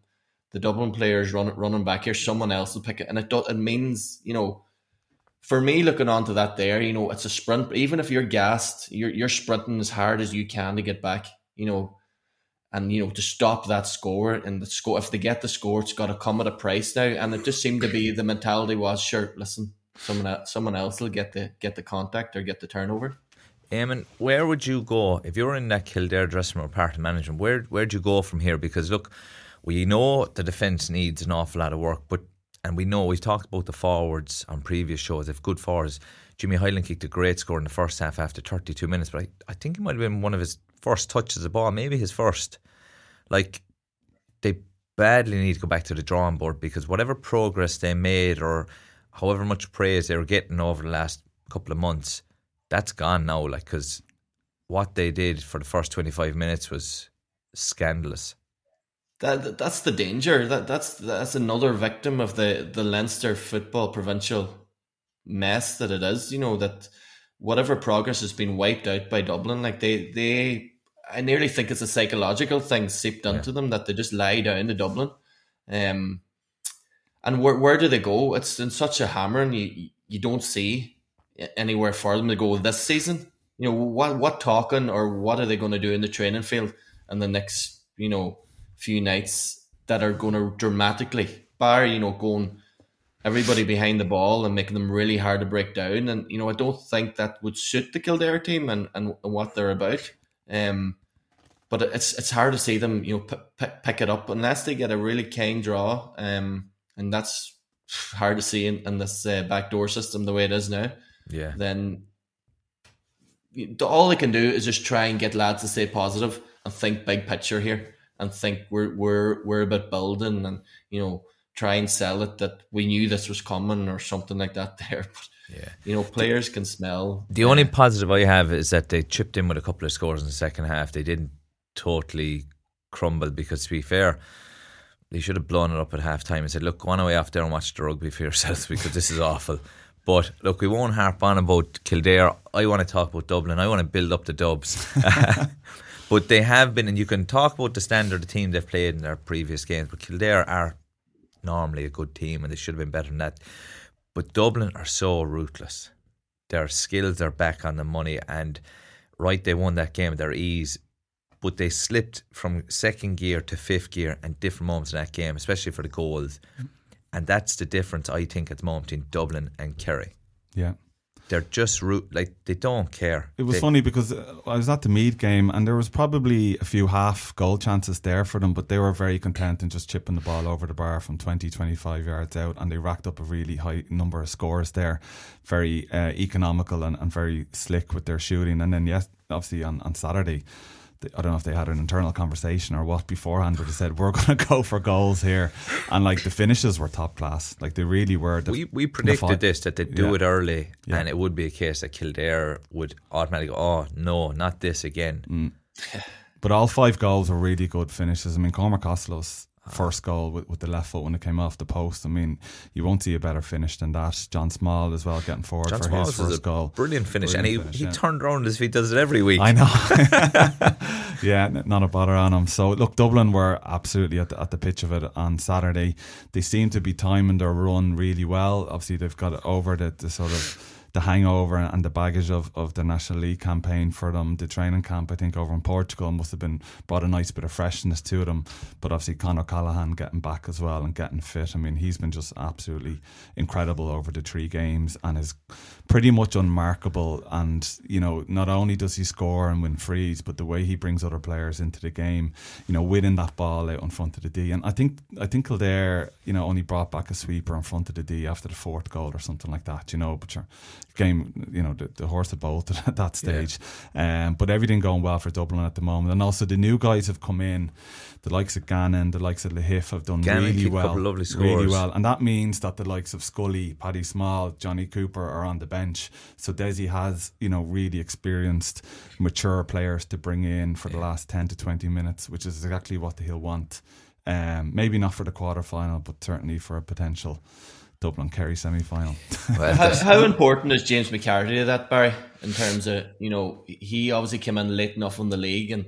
the Dublin players run, running back here, someone else will pick it. And it, do, it means, you know, for me looking onto that there, you know, it's a sprint. Even if you're gassed, you're, you're sprinting as hard as you can to get back, you know, and, you know, to stop that score. And the score, if they get the score, it's got to come at a price now. And it just seemed to be the mentality was, sure, listen, someone else, someone else will get the, get the contact or get the turnover. Eamon, where would you go if you were in that Kildare dressing room, part of management? Where where'd you go from here? Because look, we know the defence needs an awful lot of work, but and we know we've talked about the forwards on previous shows. If good forwards, Jimmy Hyland kicked a great score in the first half after thirty-two minutes, but I, I think it might have been one of his first touches of the ball, maybe his first. Like, they badly need to go back to the drawing board, because whatever progress they made or however much praise they were getting over the last couple of months, that's gone now, like, because what they did for the first twenty-five minutes was scandalous. That that's the danger. That that's that's another victim of the, the Leinster football provincial mess that it is. You know, that whatever progress has been wiped out by Dublin. Like they they, I nearly think it's a psychological thing seeped into yeah. them, that they just lie down to Dublin. Um, and where where do they go? It's in such a hammer, and you you don't see anywhere for them to go this season. You know, what what talking or what are they going to do in the training field in the next, you know, few nights that are going to dramatically, bar, you know, going everybody behind the ball and making them really hard to break down. And, you know, I don't think that would suit the Kildare team and, and, and what they're about. Um, but it's it's hard to see them, you know, p- p- pick it up unless they get a really keen draw. Um, and that's hard to see in, in this uh, backdoor system the way it is now. Yeah. Then all they can do is just try and get lads to stay positive and think big picture here, and think we're we're we're about building, and, you know, try and sell it that we knew this was coming or something like that there. But yeah, you know, players can smell. The uh, only positive I have is that they chipped in with a couple of scores in the second half. They didn't totally crumble, because to be fair, they should have blown it up at half time and said, look, go on away off there and watch the rugby for yourselves, because this is awful. But look, we won't harp on about Kildare. I want to talk about Dublin. I want to build up the Dubs. But they have been, and you can talk about the standard of the team they've played in their previous games, but Kildare are normally a good team and they should have been better than that. But Dublin are so ruthless. Their skills are back on the money, and right, they won that game at their ease, but they slipped from second gear to fifth gear at different moments in that game, especially for the goals. And that's the difference, I think, at the moment between Dublin and Kerry. Yeah. They're just root, like, they don't care. It was they, funny because I was at the Meath game and there was probably a few half goal chances there for them, but they were very content in just chipping the ball over the bar from twenty, twenty-five yards out, and they racked up a really high number of scores there. Very uh, economical and, and very slick with their shooting. And then, yes, obviously on, on Saturday, I don't know if they had an internal conversation or what beforehand, but they said, we're going to go for goals here. And like, the finishes were top class. Like, they really were. The, we we predicted this, that they'd do yeah. it early, yeah. and it would be a case that Kildare would automatically go, oh no, not this again. Mm. But all five goals were really good finishes. I mean, Cormac Costello's first goal with, with the left foot when it came off the post, I mean, you won't see a better finish than that. John Small as well, getting forward John for Small his first goal. Brilliant finish. Brilliant and he, finish, he yeah. turned around as if he does it every week. I know. Yeah, not a bother on him. So look, Dublin were absolutely at the, at the pitch of it on Saturday. They seem to be timing their run really well. Obviously they've got over the, the sort of the hangover and the baggage of, of the National League campaign for them. The training camp, I think, over in Portugal must have been brought a nice bit of freshness to them. But obviously Conor Callaghan getting back as well and getting fit. I mean, he's been just absolutely incredible over the three games and is pretty much unmarkable. And, you know, not only does he score and win frees, but the way he brings other players into the game, you know, winning that ball out in front of the D. And I think I think Kildare, you know, only brought back a sweeper in front of the D after the fourth goal or something like that, you know, but you're game, you know, the, the horse had bolted at that stage. Yeah. Um, but everything going well for Dublin at the moment. And also the new guys have come in, the likes of Gannon, the likes of Lahif have done Gannon really well. A couple of lovely scores. Really well. And that means that the likes of Scully, Paddy Small, Johnny Cooper are on the bench. So Desi has, you know, really experienced, mature players to bring in for the last ten to twenty minutes, which is exactly what he'll want. Um, maybe not for the quarter final, but certainly for a potential Dublin Kerry semi-final. Well, how, how important is James McCarthy to that, Barry, in terms of, you know, he obviously came in late enough in the league, and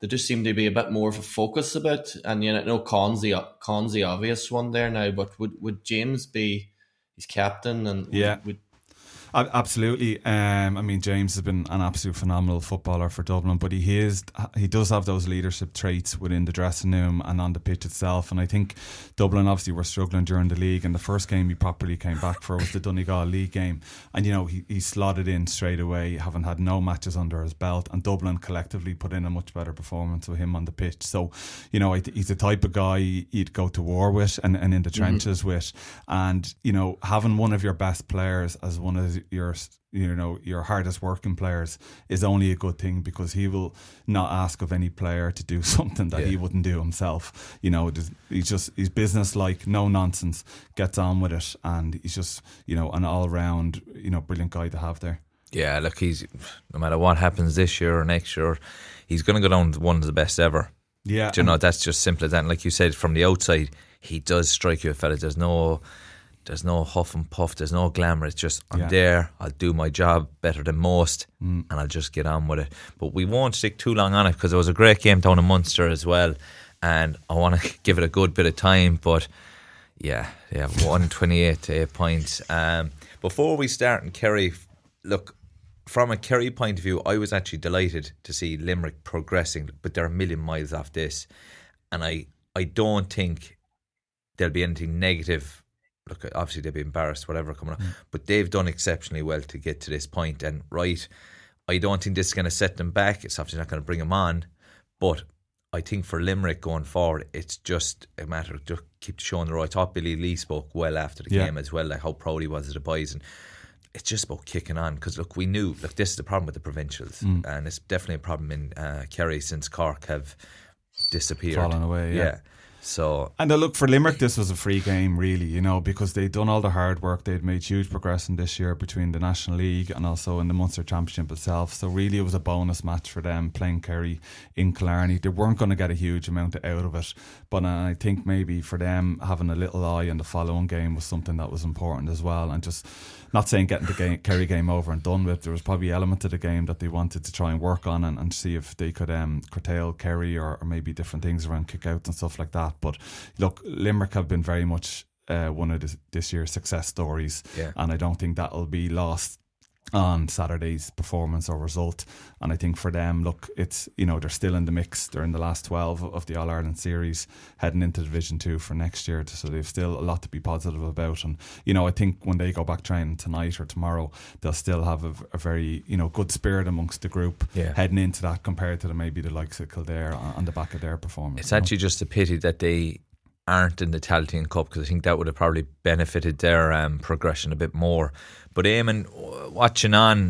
there just seemed to be a bit more of a focus about. And you know, Con's the Con's the obvious one there now, but would would James be his captain? And yeah. would, would Absolutely. Um, I mean, James has been an absolute phenomenal footballer for Dublin, but he is he does have those leadership traits within the dressing room and on the pitch itself. And I think Dublin obviously were struggling during the league, and the first game he properly came back for was the Donegal League game. And you know, he, he slotted in straight away, having had no matches under his belt, and Dublin collectively put in a much better performance with him on the pitch. So, you know, he's the type of guy you'd go to war with and, and in the trenches mm-hmm. with. And you know, having one of your best players as one of your you know your hardest working players is only a good thing, because he will not ask of any player to do something that yeah. he wouldn't do himself. You know, he's just he's business like, no nonsense, gets on with it, and he's just you know an all round you know brilliant guy to have there. Yeah, look, he's no matter what happens this year or next year, he's going to go down as one of the best ever. Yeah, do you know, that's just simple as that. And like you said, from the outside, he does strike you a fella. There's no There's no huff and puff, there's no glamour. It's just, I'm yeah. there, I'll do my job better than most, mm. and I'll just get on with it. But we won't stick too long on it, because it was a great game down in Munster as well, and I want to give it a good bit of time. But yeah, yeah, one twenty-eight to eight points. Um, before we start in Kerry, look, from a Kerry point of view, I was actually delighted to see Limerick progressing, but they're a million miles off this, and I, I don't think there'll be anything negative. Look, obviously they'll be embarrassed, whatever coming on, mm. but they've done exceptionally well to get to this point. And right, I don't think this is going to set them back. It's obviously not going to bring them on, but I think for Limerick going forward, it's just a matter of just keep showing the right. I thought Billy Lee spoke well after the yeah. game as well, like how proud he was of the boys, and it's just about kicking on. Because look, we knew, look, this is the problem with the provincials, mm. and it's definitely a problem in uh, Kerry since Cork have disappeared, fallen away. Yeah. yeah. So, and uh, look, for Limerick, this was a free game, really, you know, because they'd done all the hard work. They'd made huge progression this year between the National League and also in the Munster Championship itself. So really, it was a bonus match for them playing Kerry in Killarney. They weren't going to get a huge amount out of it, but uh, I think maybe for them, having a little eye on the following game was something that was important as well. And just not saying getting the game, Kerry game over and done with, there was probably an element of the game that they wanted to try and work on and, and see if they could um, curtail Kerry or, or maybe different things around kick-outs and stuff like that. But look, Limerick have been very much uh, one of this, this year's success stories, yeah. and I don't think that'll be lost on Saturday's performance or result. And I think for them, look, it's, you know, they're still in the mix. They're in the last twelve of the All-Ireland series, heading into Division two for next year, so they've still a lot to be positive about. And you know, I think when they go back training tonight or tomorrow, they'll still have a, a very, you know, good spirit amongst the group yeah. heading into that, compared to the, maybe the likes of Kildare on, on the back of their performance. It's actually know? just a pity that they aren't in the Tailteann Cup, because I think that would have probably benefited their um, progression a bit more. But Eamon, watching on,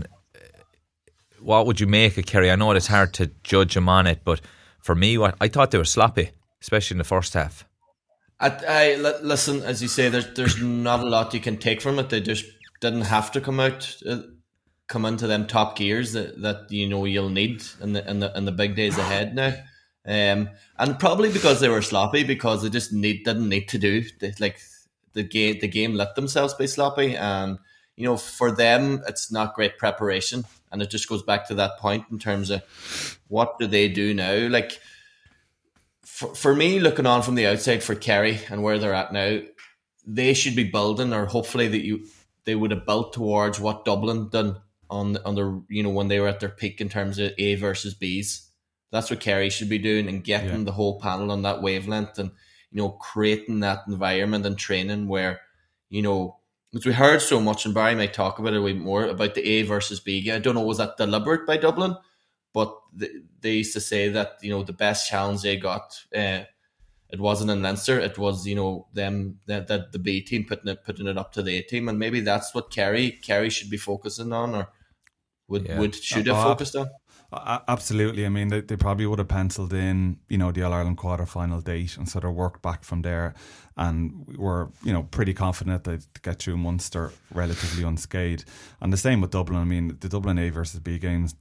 what would you make of Kerry? I know it's hard to judge them on it, but for me, what I thought they were sloppy, especially in the first half. I, I listen, as you say, there's there's not a lot you can take from it. They just didn't have to come out, uh, come into them top gears that, that you know you'll need in the in the in the big days ahead now. Um, and probably because they were sloppy, because they just need didn't need to do they, like the game. The game let themselves be sloppy, and you know for them it's not great preparation, and it just goes back to that point in terms of what do they do now. Like for for me, looking on from the outside for Kerry and where they're at now, they should be building, or hopefully that you they would have built towards what Dublin done on on the you know when they were at their peak in terms of A versus B's. That's what Kerry should be doing, and getting yeah. the whole panel on that wavelength, and you know creating that environment and training where you know because we heard so much, and Barry might talk about it a wee more about the A versus B. I don't know, was that deliberate by Dublin? But the, they used to say that you know the best challenge they got, uh, it wasn't in Leinster, it was you know them that, that the B team putting it putting it up to the A team, and maybe that's what Kerry Kerry should be focusing on, or would yeah. would should have focused on. Absolutely. I mean, they, they probably would have penciled in, you know, the All-Ireland quarter-final date and sort of worked back from there, and were, you know, pretty confident they'd get through Munster relatively unscathed. And the same with Dublin. I mean, the Dublin A versus B games,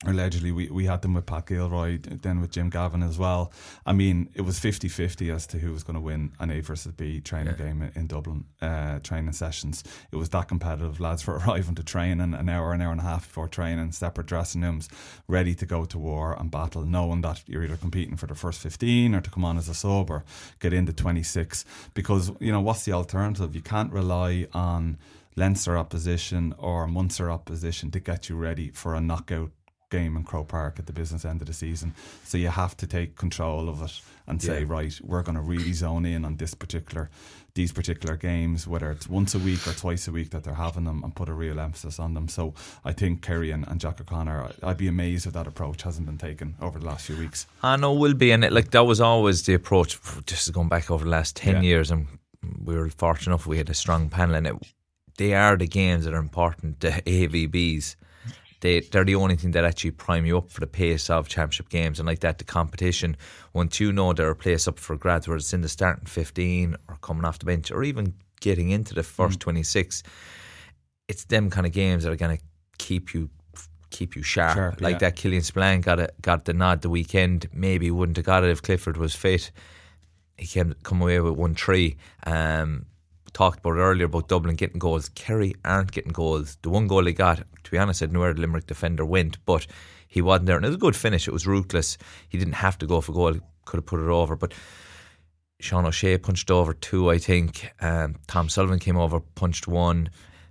Allegedly, we, we had them with Pat Gilroy, then with Jim Gavin as well. I mean, it was fifty-fifty as to who was going to win an A versus B training yeah. game in Dublin, uh, training sessions. It was that competitive. Lads were arriving to training an hour, an hour and a half before training, separate dressing rooms, ready to go to war and battle, knowing that you're either competing for the first fifteen or to come on as a sub or get into twenty-six. Because, you know, what's the alternative? You can't rely on Leinster opposition or Munster opposition to get you ready for a knockout game in Croke Park at the business end of the season. So you have to take control of it and say, yeah. right, we're going to really zone in on this particular these particular games, whether it's once a week or twice a week that they're having them, and put a real emphasis on them. So I think Kerry and, and Jack O'Connor, I'd be amazed if that approach hasn't been taken over the last few weeks. I know will be, and it, like that was always the approach, just going back over the last ten yeah. years, and we were fortunate enough we had a strong panel, and it, they are the games that are important, the A V Bs. They, they're the only thing that actually prime you up for the pace of championship games. And like that, the competition, once you know they're a place up for grabs, whether it's in the starting fifteen or coming off the bench or even getting into the first mm. twenty-six, it's them kind of games that are going to keep you keep you sharp. sharp like yeah. that Killian Spillane got a, got the nod the weekend. Maybe he wouldn't have got it if Clifford was fit. He came come away with one three. Um, talked about it earlier about Dublin getting goals. Kerry aren't getting goals. The one goal he got, to be honest, I didn't know where the Limerick defender went, but he wasn't there, and it was a good finish. It was ruthless. He didn't have to go for goal. He could have put it over, but Sean O'Shea punched over two, I think. um, Tom Sullivan came over, punched one.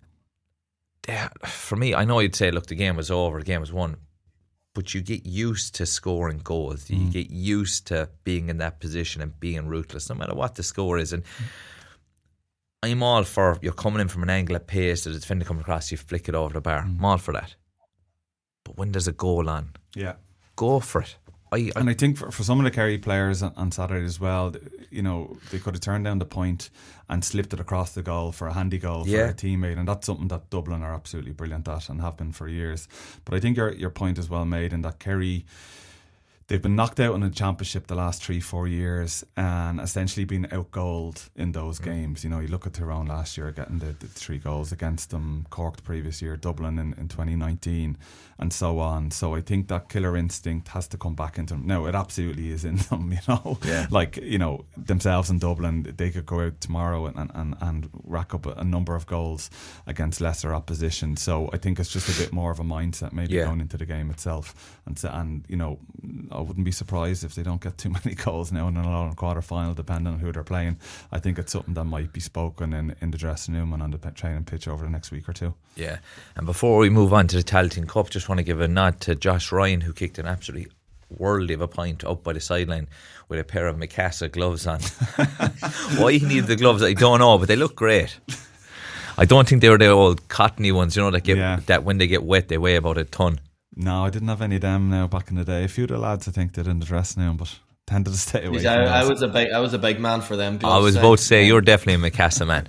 Yeah, for me, I know you'd say, look, the game was over, the game was won, but you get used to scoring goals. You mm. get used to being in that position and being ruthless, no matter what the score is. And mm. I'm all for you're coming in from an angle at pace, the defender comes across, you flick it over the bar. Mm. I'm all for that. But when there's a goal on, yeah, go for it. I, I, and I think for, for some of the Kerry players on, on Saturday as well, you know, they could have turned down the point and slipped it across the goal for a handy goal for yeah. a teammate, and that's something that Dublin are absolutely brilliant at and have been for years. But I think your your point is well made in that Kerry, they've been knocked out in the championship the last three, four years and essentially been outgoaled in those mm. games. You know, you look at Tyrone last year getting the, the three goals against them, Cork the previous year, Dublin in, in twenty nineteen, and so on. So I think that killer instinct has to come back into them. Now, it absolutely is in them, you know. Yeah. Like, you know, themselves in Dublin, they could go out tomorrow and, and, and rack up a, a number of goals against lesser opposition. So I think it's just a bit more of a mindset maybe yeah. going into the game itself. And, so, and you know, I wouldn't be surprised if they don't get too many goals now in a quarter final, depending on who they're playing. I think it's something that might be spoken in, in the dressing room and on the training pitch over the next week or two. Yeah. And before we move on to the Tailteann Cup, just want to give a nod to Josh Ryan, who kicked an absolutely worldly of a point up by the sideline with a pair of Mikasa gloves on. Why he needed the gloves, I don't know, but they look great. I don't think they were the old cottony ones, you know, that get yeah. that when they get wet they weigh about a ton. No, I didn't have any of them now back in the day. A few of the lads I think did in the dressing room, but tended to stay away. I, from I was a big, I was a big man for them. I was about to say you're definitely a Mikasa man.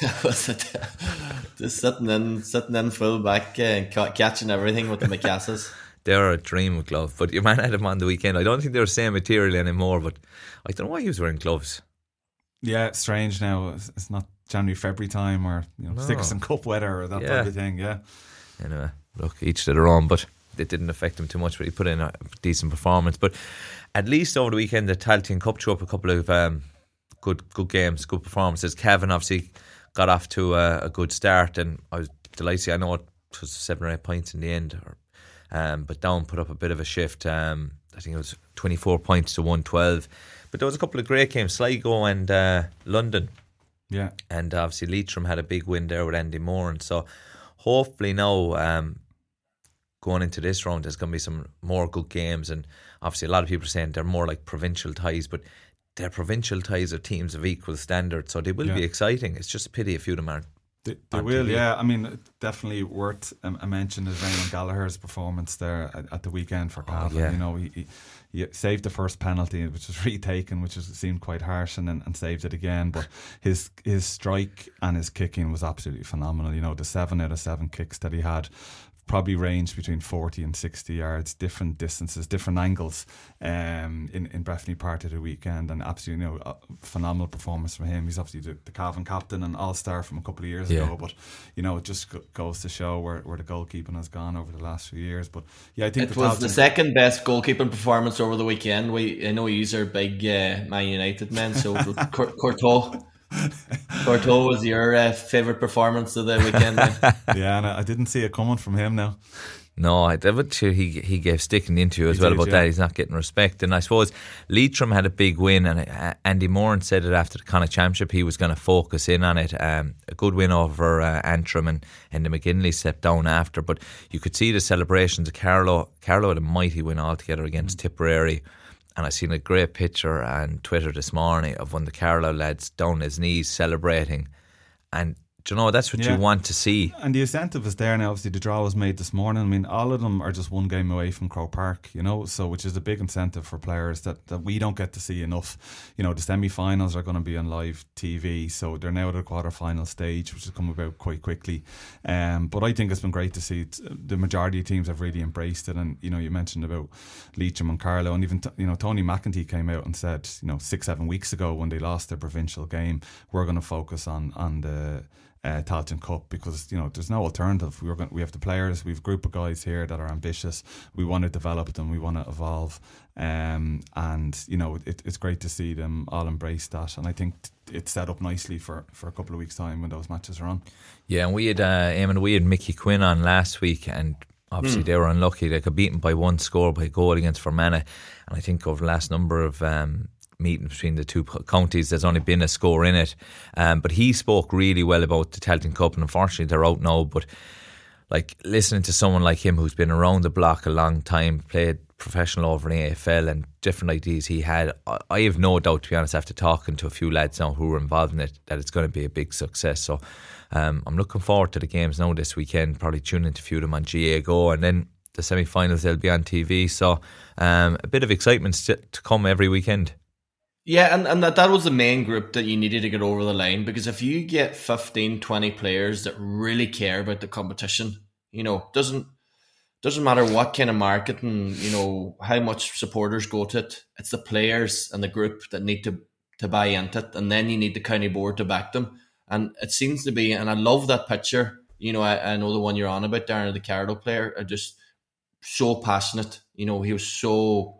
Just sitting in, sitting in full back uh, and ca- catching everything with the Mikasas. They're a dream of glove. But your man had them on the weekend. I don't think they're the same material anymore. But I don't know why he was wearing gloves. Yeah, it's strange now. It's, it's not January, February time, or you know, no. Stickerson Cup weather or that yeah. type of thing. Yeah. Anyway, look, each to their own, but it didn't affect him too much, but he put in a decent performance. But at least over the weekend, the Tailteann Cup threw up a couple of um, good good games, good performances. Cavan obviously got off to a, a good start, and I was delighted. I know it was seven or eight points in the end, or, um, but Down put up a bit of a shift. Um, I think it was twenty-four points to one twelve. But there was a couple of great games, Sligo and uh, London. Yeah. And obviously Leitrim had a big win there with Andy Moore, and so hopefully now um, going into this round there's going to be some more good games. And obviously a lot of people are saying they're more like provincial ties, but their provincial ties are teams of equal standard, so they will yeah. be exciting. It's just a pity a few of them aren't. They, they will, T V. Yeah. I mean, definitely worth a, a mention is Raymond Gallagher's performance there at, at the weekend for Cavan. Oh, yeah. You know, he, he, he saved the first penalty, which was retaken, which was, seemed quite harsh, and then and saved it again. But his his strike and his kicking was absolutely phenomenal. You know, the seven out of seven kicks that he had probably ranged between forty and sixty yards, different distances, different angles um, in, in Breffni part of the weekend, and absolutely, you know, a phenomenal performance from him. He's obviously the, the Cavan captain and all-star from a couple of years yeah. ago, but you know, it just goes to show where, where the goalkeeping has gone over the last few years. But yeah, I think it was the second best goalkeeping performance over the weekend. We I know you are big uh, Man United men, so Courtois. Courtois was your uh, favourite performance of the weekend. Yeah, and I didn't see it coming from him now. No, I but he he gave stick in the interview as he well did, about yeah. that. He's not getting respect, and I suppose Leitrim had a big win, and uh, Andy Moran said it after the Connacht Championship. He was going to focus in on it. Um, a good win over uh, Antrim, and and the McGinley stepped down after. But you could see the celebrations of Carlow. Carlow had a mighty win altogether against mm. Tipperary. And I seen a great picture on Twitter this morning of one of the Carlow lads down on his knees celebrating. And do you know, that's what yeah. you want to see. And the incentive is there now. Obviously the draw was made this morning. I mean, all of them are just one game away from Croke Park, you know, so which is a big incentive for players that, that we don't get to see enough. You know, the semi-finals are going to be on live T V, so they're now at the quarter-final stage, which has come about quite quickly. Um, but I think it's been great to see it. The majority of teams have really embraced it. And, you know, you mentioned about Leitrim and Carlow, and even, you know, Tony McEntee came out and said, you know, six, seven weeks ago when they lost their provincial game, we're going to focus on, on the Uh, Tailteann Cup, because you know there's no alternative. We're going, we have the players, we have a group of guys here that are ambitious. We want to develop them, we want to evolve, um, and you know it, it's great to see them all embrace that. And I think it's set up nicely for, for a couple of weeks' time when those matches are on. Yeah, and we had uh, Eamon, we had Mickey Quinn on last week, and obviously mm. they were unlucky. They got beaten by one score by a goal against Fermanagh, and I think over the last number of um, meeting between the two counties, there's only been a score in it, um, but he spoke really well about the Tailteann Cup, and unfortunately they're out now. But like listening to someone like him who's been around the block a long time, played professional over in the A F L and different ideas he had, I have no doubt, to be honest, after talking to a few lads now who were involved in it, that it's going to be a big success. So um, I'm looking forward to the games now this weekend, probably tuning into a few of them on G A A Go, and then the semi-finals, they'll be on T V. So um, a bit of excitement to come every weekend. Yeah, and, and that, that was the main group that you needed to get over the line, because if you get fifteen, twenty players that really care about the competition, you know, doesn't doesn't matter what kind of marketing, you know, how much supporters go to it, it's the players and the group that need to, to buy into it, and then you need the county board to back them. And it seems to be, and I love that picture, you know, I, I know the one you're on about, Darren, the Carlow player, are just so passionate, you know, he was so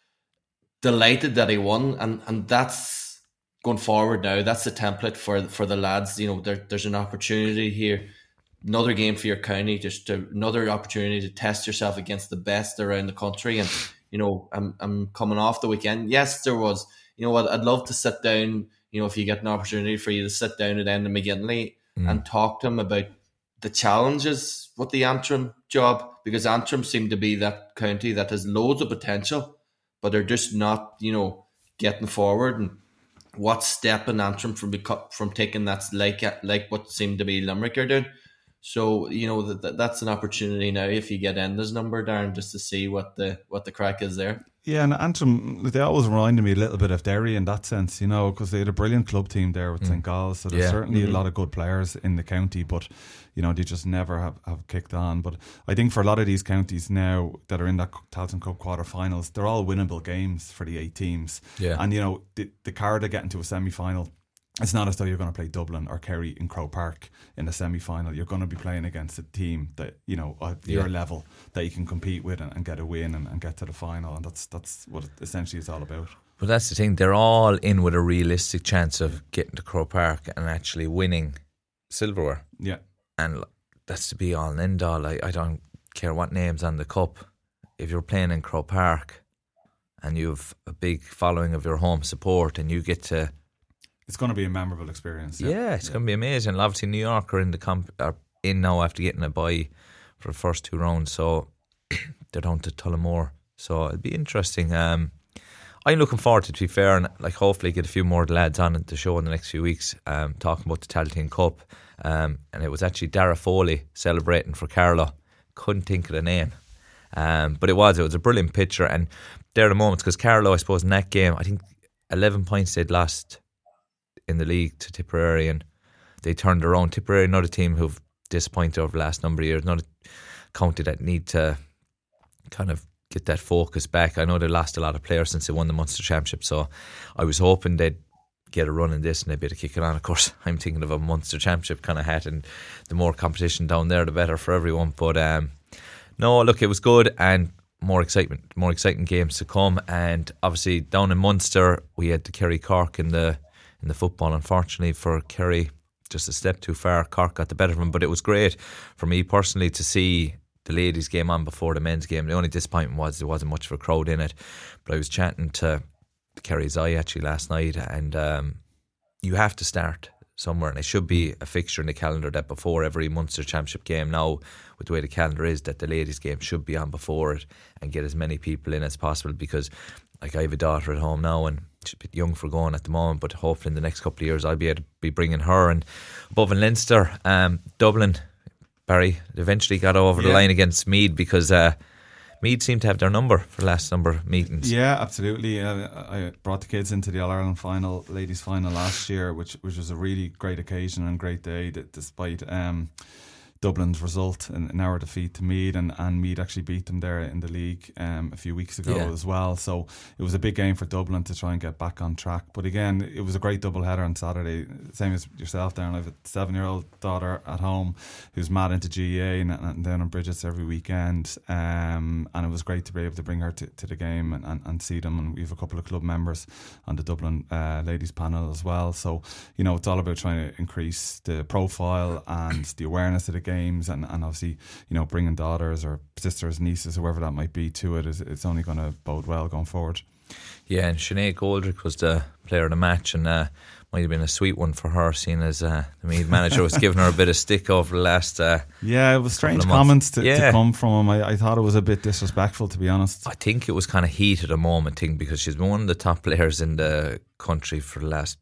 delighted that he won, and, and that's going forward now. That's the template for for the lads. You know, there, there's an opportunity here, another game for your county, just to, another opportunity to test yourself against the best around the country. And you know, I'm I'm coming off the weekend. Yes, there was. You know what? I'd love to sit down. You know, if you get an opportunity for you to sit down at Enda McGinley mm. and talk to him about the challenges with the Antrim job, because Antrim seem to be that county that has loads of potential, but they're just not, you know, getting forward. And what's stepping Antrim from from taking that's like like what seemed to be Limerick are doing. So you know that that's an opportunity now if you get Enda's number, Darren, just to see what the what the crack is there. Yeah, and Antrim, they always reminded me a little bit of Derry in that sense, you know, because they had a brilliant club team there with mm. Saint Gall, so there's yeah. certainly mm-hmm. a lot of good players in the county, but you know, they just never have, have kicked on. But I think for a lot of these counties now that are in that Tailteann Cup quarter-finals, they're all winnable games for the eight teams. Yeah. And you know, the, the card of getting to a semi-final, it's not as though you're going to play Dublin or Kerry in Croke Park in the semi-final. You're going to be playing against a team that, you know, at yeah. your level that you can compete with and, and get a win and, and get to the final. And that's that's what it essentially it's all about. But that's the thing. They're all in with a realistic chance of getting to Croke Park and actually winning silverware. Yeah. And that's the be all and end all. I, I don't care what name's on the cup. If you're playing in Croke Park and you have a big following of your home support and you get to... It's going to be a memorable experience. Yeah, yeah it's yeah. going to be amazing. Obviously, New York are in the comp are in now after getting a bye for the first two rounds, so they're down to Tullamore. So it'll be interesting. Um, I'm looking forward to it, to be fair, and like hopefully get a few more lads on the show in the next few weeks, um, talking about the Tailteann Cup. Um, and it was actually Dara Foley celebrating for Carlow. Couldn't think of the name, um, but it was it was a brilliant picture. And there are the moments, because Carlow, I suppose in that game, I think eleven points they'd lost in the league to Tipperary, and they turned around. Tipperary, another team who've disappointed over the last number of years, another county that need to kind of get that focus back. I know they lost a lot of players since they won the Munster Championship, so I was hoping they'd get a run in this and they'd be able to kick it on. Of course, I'm thinking of a Munster Championship kind of hat, and the more competition down there, the better for everyone. But um, no, look, it was good, and more excitement, more exciting games to come. And obviously down in Munster, we had the Kerry Cork in the in the football. Unfortunately for Kerry, just a step too far. Cork got the better of them, but it was great for me personally to see the ladies' game on before the men's game. The only disappointment was there wasn't much of a crowd in it. But I was chatting to Kerry's Eye actually last night, and um, you have to start somewhere, and it should be a fixture in the calendar that before every Munster Championship game now, with the way the calendar is, that the ladies' game should be on before it and get as many people in as possible. Because like I have a daughter at home now, and she's a bit young for going at the moment, but hopefully in the next couple of years I'll be able to be bringing her. And above in Leinster, um, Dublin, Barry eventually got over yeah. the line against Meath, because uh, Meath seemed to have their number for the last number of meetings. Yeah, absolutely. Uh, I brought the kids into the All-Ireland final, ladies final last year, which which was a really great occasion and great day, that despite um, Dublin's result in, in our defeat to Meath, and, and Meath actually beat them there in the league um, a few weeks ago yeah. as well. So it was a big game for Dublin to try and get back on track. But again, it was a great double header on Saturday. Same as yourself, Darren. I have a seven-year-old daughter at home who's mad into G A A and, and down on Bridget's every weekend. Um, and it was great to be able to bring her to, to the game and, and, and see them. And we have a couple of club members on the Dublin uh, ladies panel as well. So, you know, it's all about trying to increase the profile and the awareness of the game. Games and, and obviously, you know, bringing daughters or sisters, nieces, whoever that might be to it, is it's only going to bode well going forward. Yeah, and Sinead Goldrick was the player of the match, and uh, might have been a sweet one for her, seeing as uh, the Meath manager was giving her a bit of stick over the last uh, yeah, it was strange comments to, yeah. to come from him. I, I thought it was a bit disrespectful, to be honest. I think it was kind of heat at the moment thing, because she's been one of the top players in the country for the last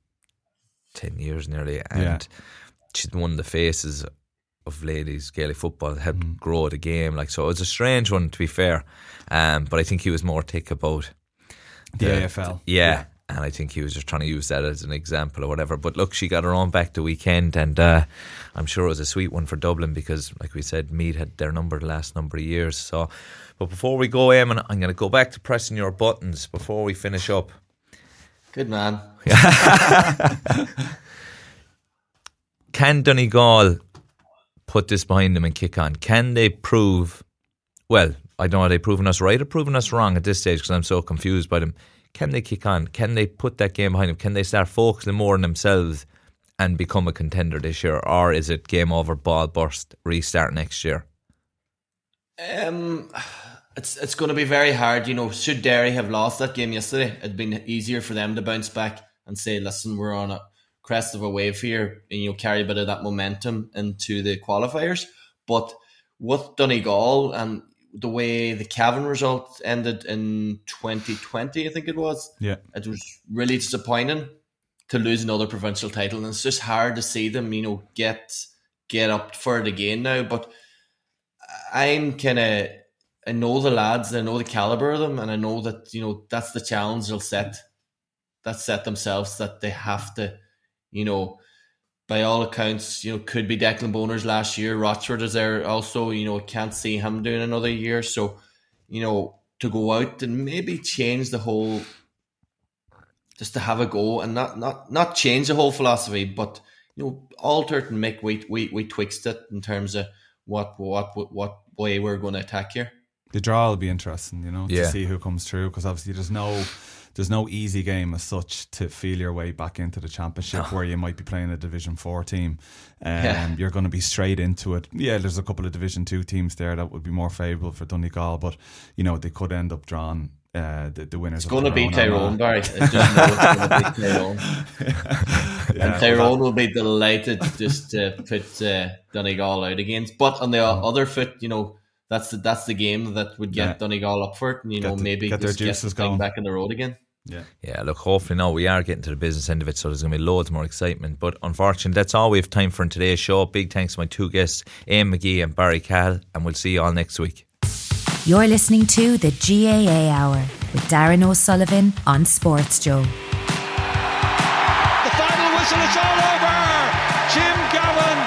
ten years nearly, and yeah. she's been one of the faces of ladies Gaelic football, helped mm. grow the game. Like, so it was a strange one, to be fair, um, but I think he was more thick about the, the A F L. Yeah, yeah, and I think he was just trying to use that as an example or whatever. But look, she got her own back the weekend, and uh, I'm sure it was a sweet one for Dublin, because like we said, Meath had their number the last number of years. So, but before we go, Eamon, I'm going to go back to pressing your buttons before we finish up. Good man. Can Donegal put this behind them and kick on? Can they prove, well, I don't know, are they proving us right or proving us wrong at this stage, because I'm so confused by them. Can they kick on? Can they put that game behind them? Can they start focusing more on themselves and become a contender this year? Or is it game over, ball burst, restart next year? Um, it's it's going to be very hard. You know, should Derry have lost that game yesterday, it'd been easier for them to bounce back and say, listen, we're on a crest of a wave here, and, you know, carry a bit of that momentum into the qualifiers. But with Donegal and the way the Cavan result ended in twenty twenty, I think it was, yeah, it was really disappointing to lose another provincial title, and it's just hard to see them, you know, get get up for it again now. But I'm kind of, I know the lads, I know the calibre of them, and I know that, you know, that's the challenge they'll set, that set themselves, that they have to, you know, by all accounts, you know, could be Declan Boners last year. Rochford is there also, you know, can't see him doing another year. So, you know, to go out and maybe change the whole, just to have a go and not not, not change the whole philosophy, but, you know, alter it and make we we we twixt it in terms of what what what, what way we're going to attack here. The draw will be interesting, you know, yeah. to see who comes through, because obviously there's no there's no easy game as such to feel your way back into the championship, no. where you might be playing a Division Four team. Um, yeah. You're going to be straight into it. Yeah, there's a couple of Division Two teams there that would be more favourable for Donegal, but you know, they could end up drawing uh, the, the winners. It's going to be Tyrone, Barry. I just know it's going to be Tyrone. yeah, and Tyrone well, will be delighted just to put uh, Donegal out against. But on the uh, other foot, you know, That's the that's the game that would get yeah. Donegal up for it, and you get know the, maybe get their juices get going back in the road again. Yeah, yeah. Look, hopefully now we are getting to the business end of it, so there's going to be loads more excitement. But unfortunately, that's all we have time for in today's show. Big thanks to my two guests, Eamon McGee and Barry Cahill, and we'll see you all next week. You're listening to the G A A Hour with Darren O'Sullivan on Sports Joe. The final whistle, it's all over. Jim Gowan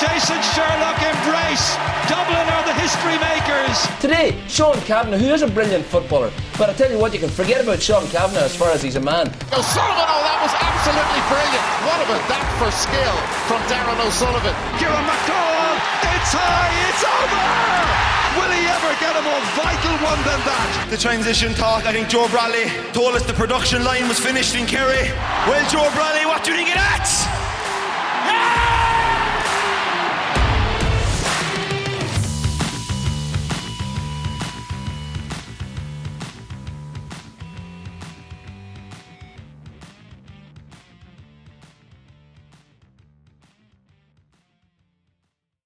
Jason Sherlock embrace. Dublin are the history makers. Today, Sean Kavanagh, who is a brilliant footballer, but I tell you what, you can forget about Sean Kavanagh as far as he's a man. O'Sullivan, oh, that was absolutely brilliant. What about that for skill from Darren O'Sullivan? Kieran McDowell, it's high, it's over. Will he ever get a more vital one than that? The transition talk, I think Joe Bradley told us the production line was finished in Kerry. Well, Joe Bradley, what do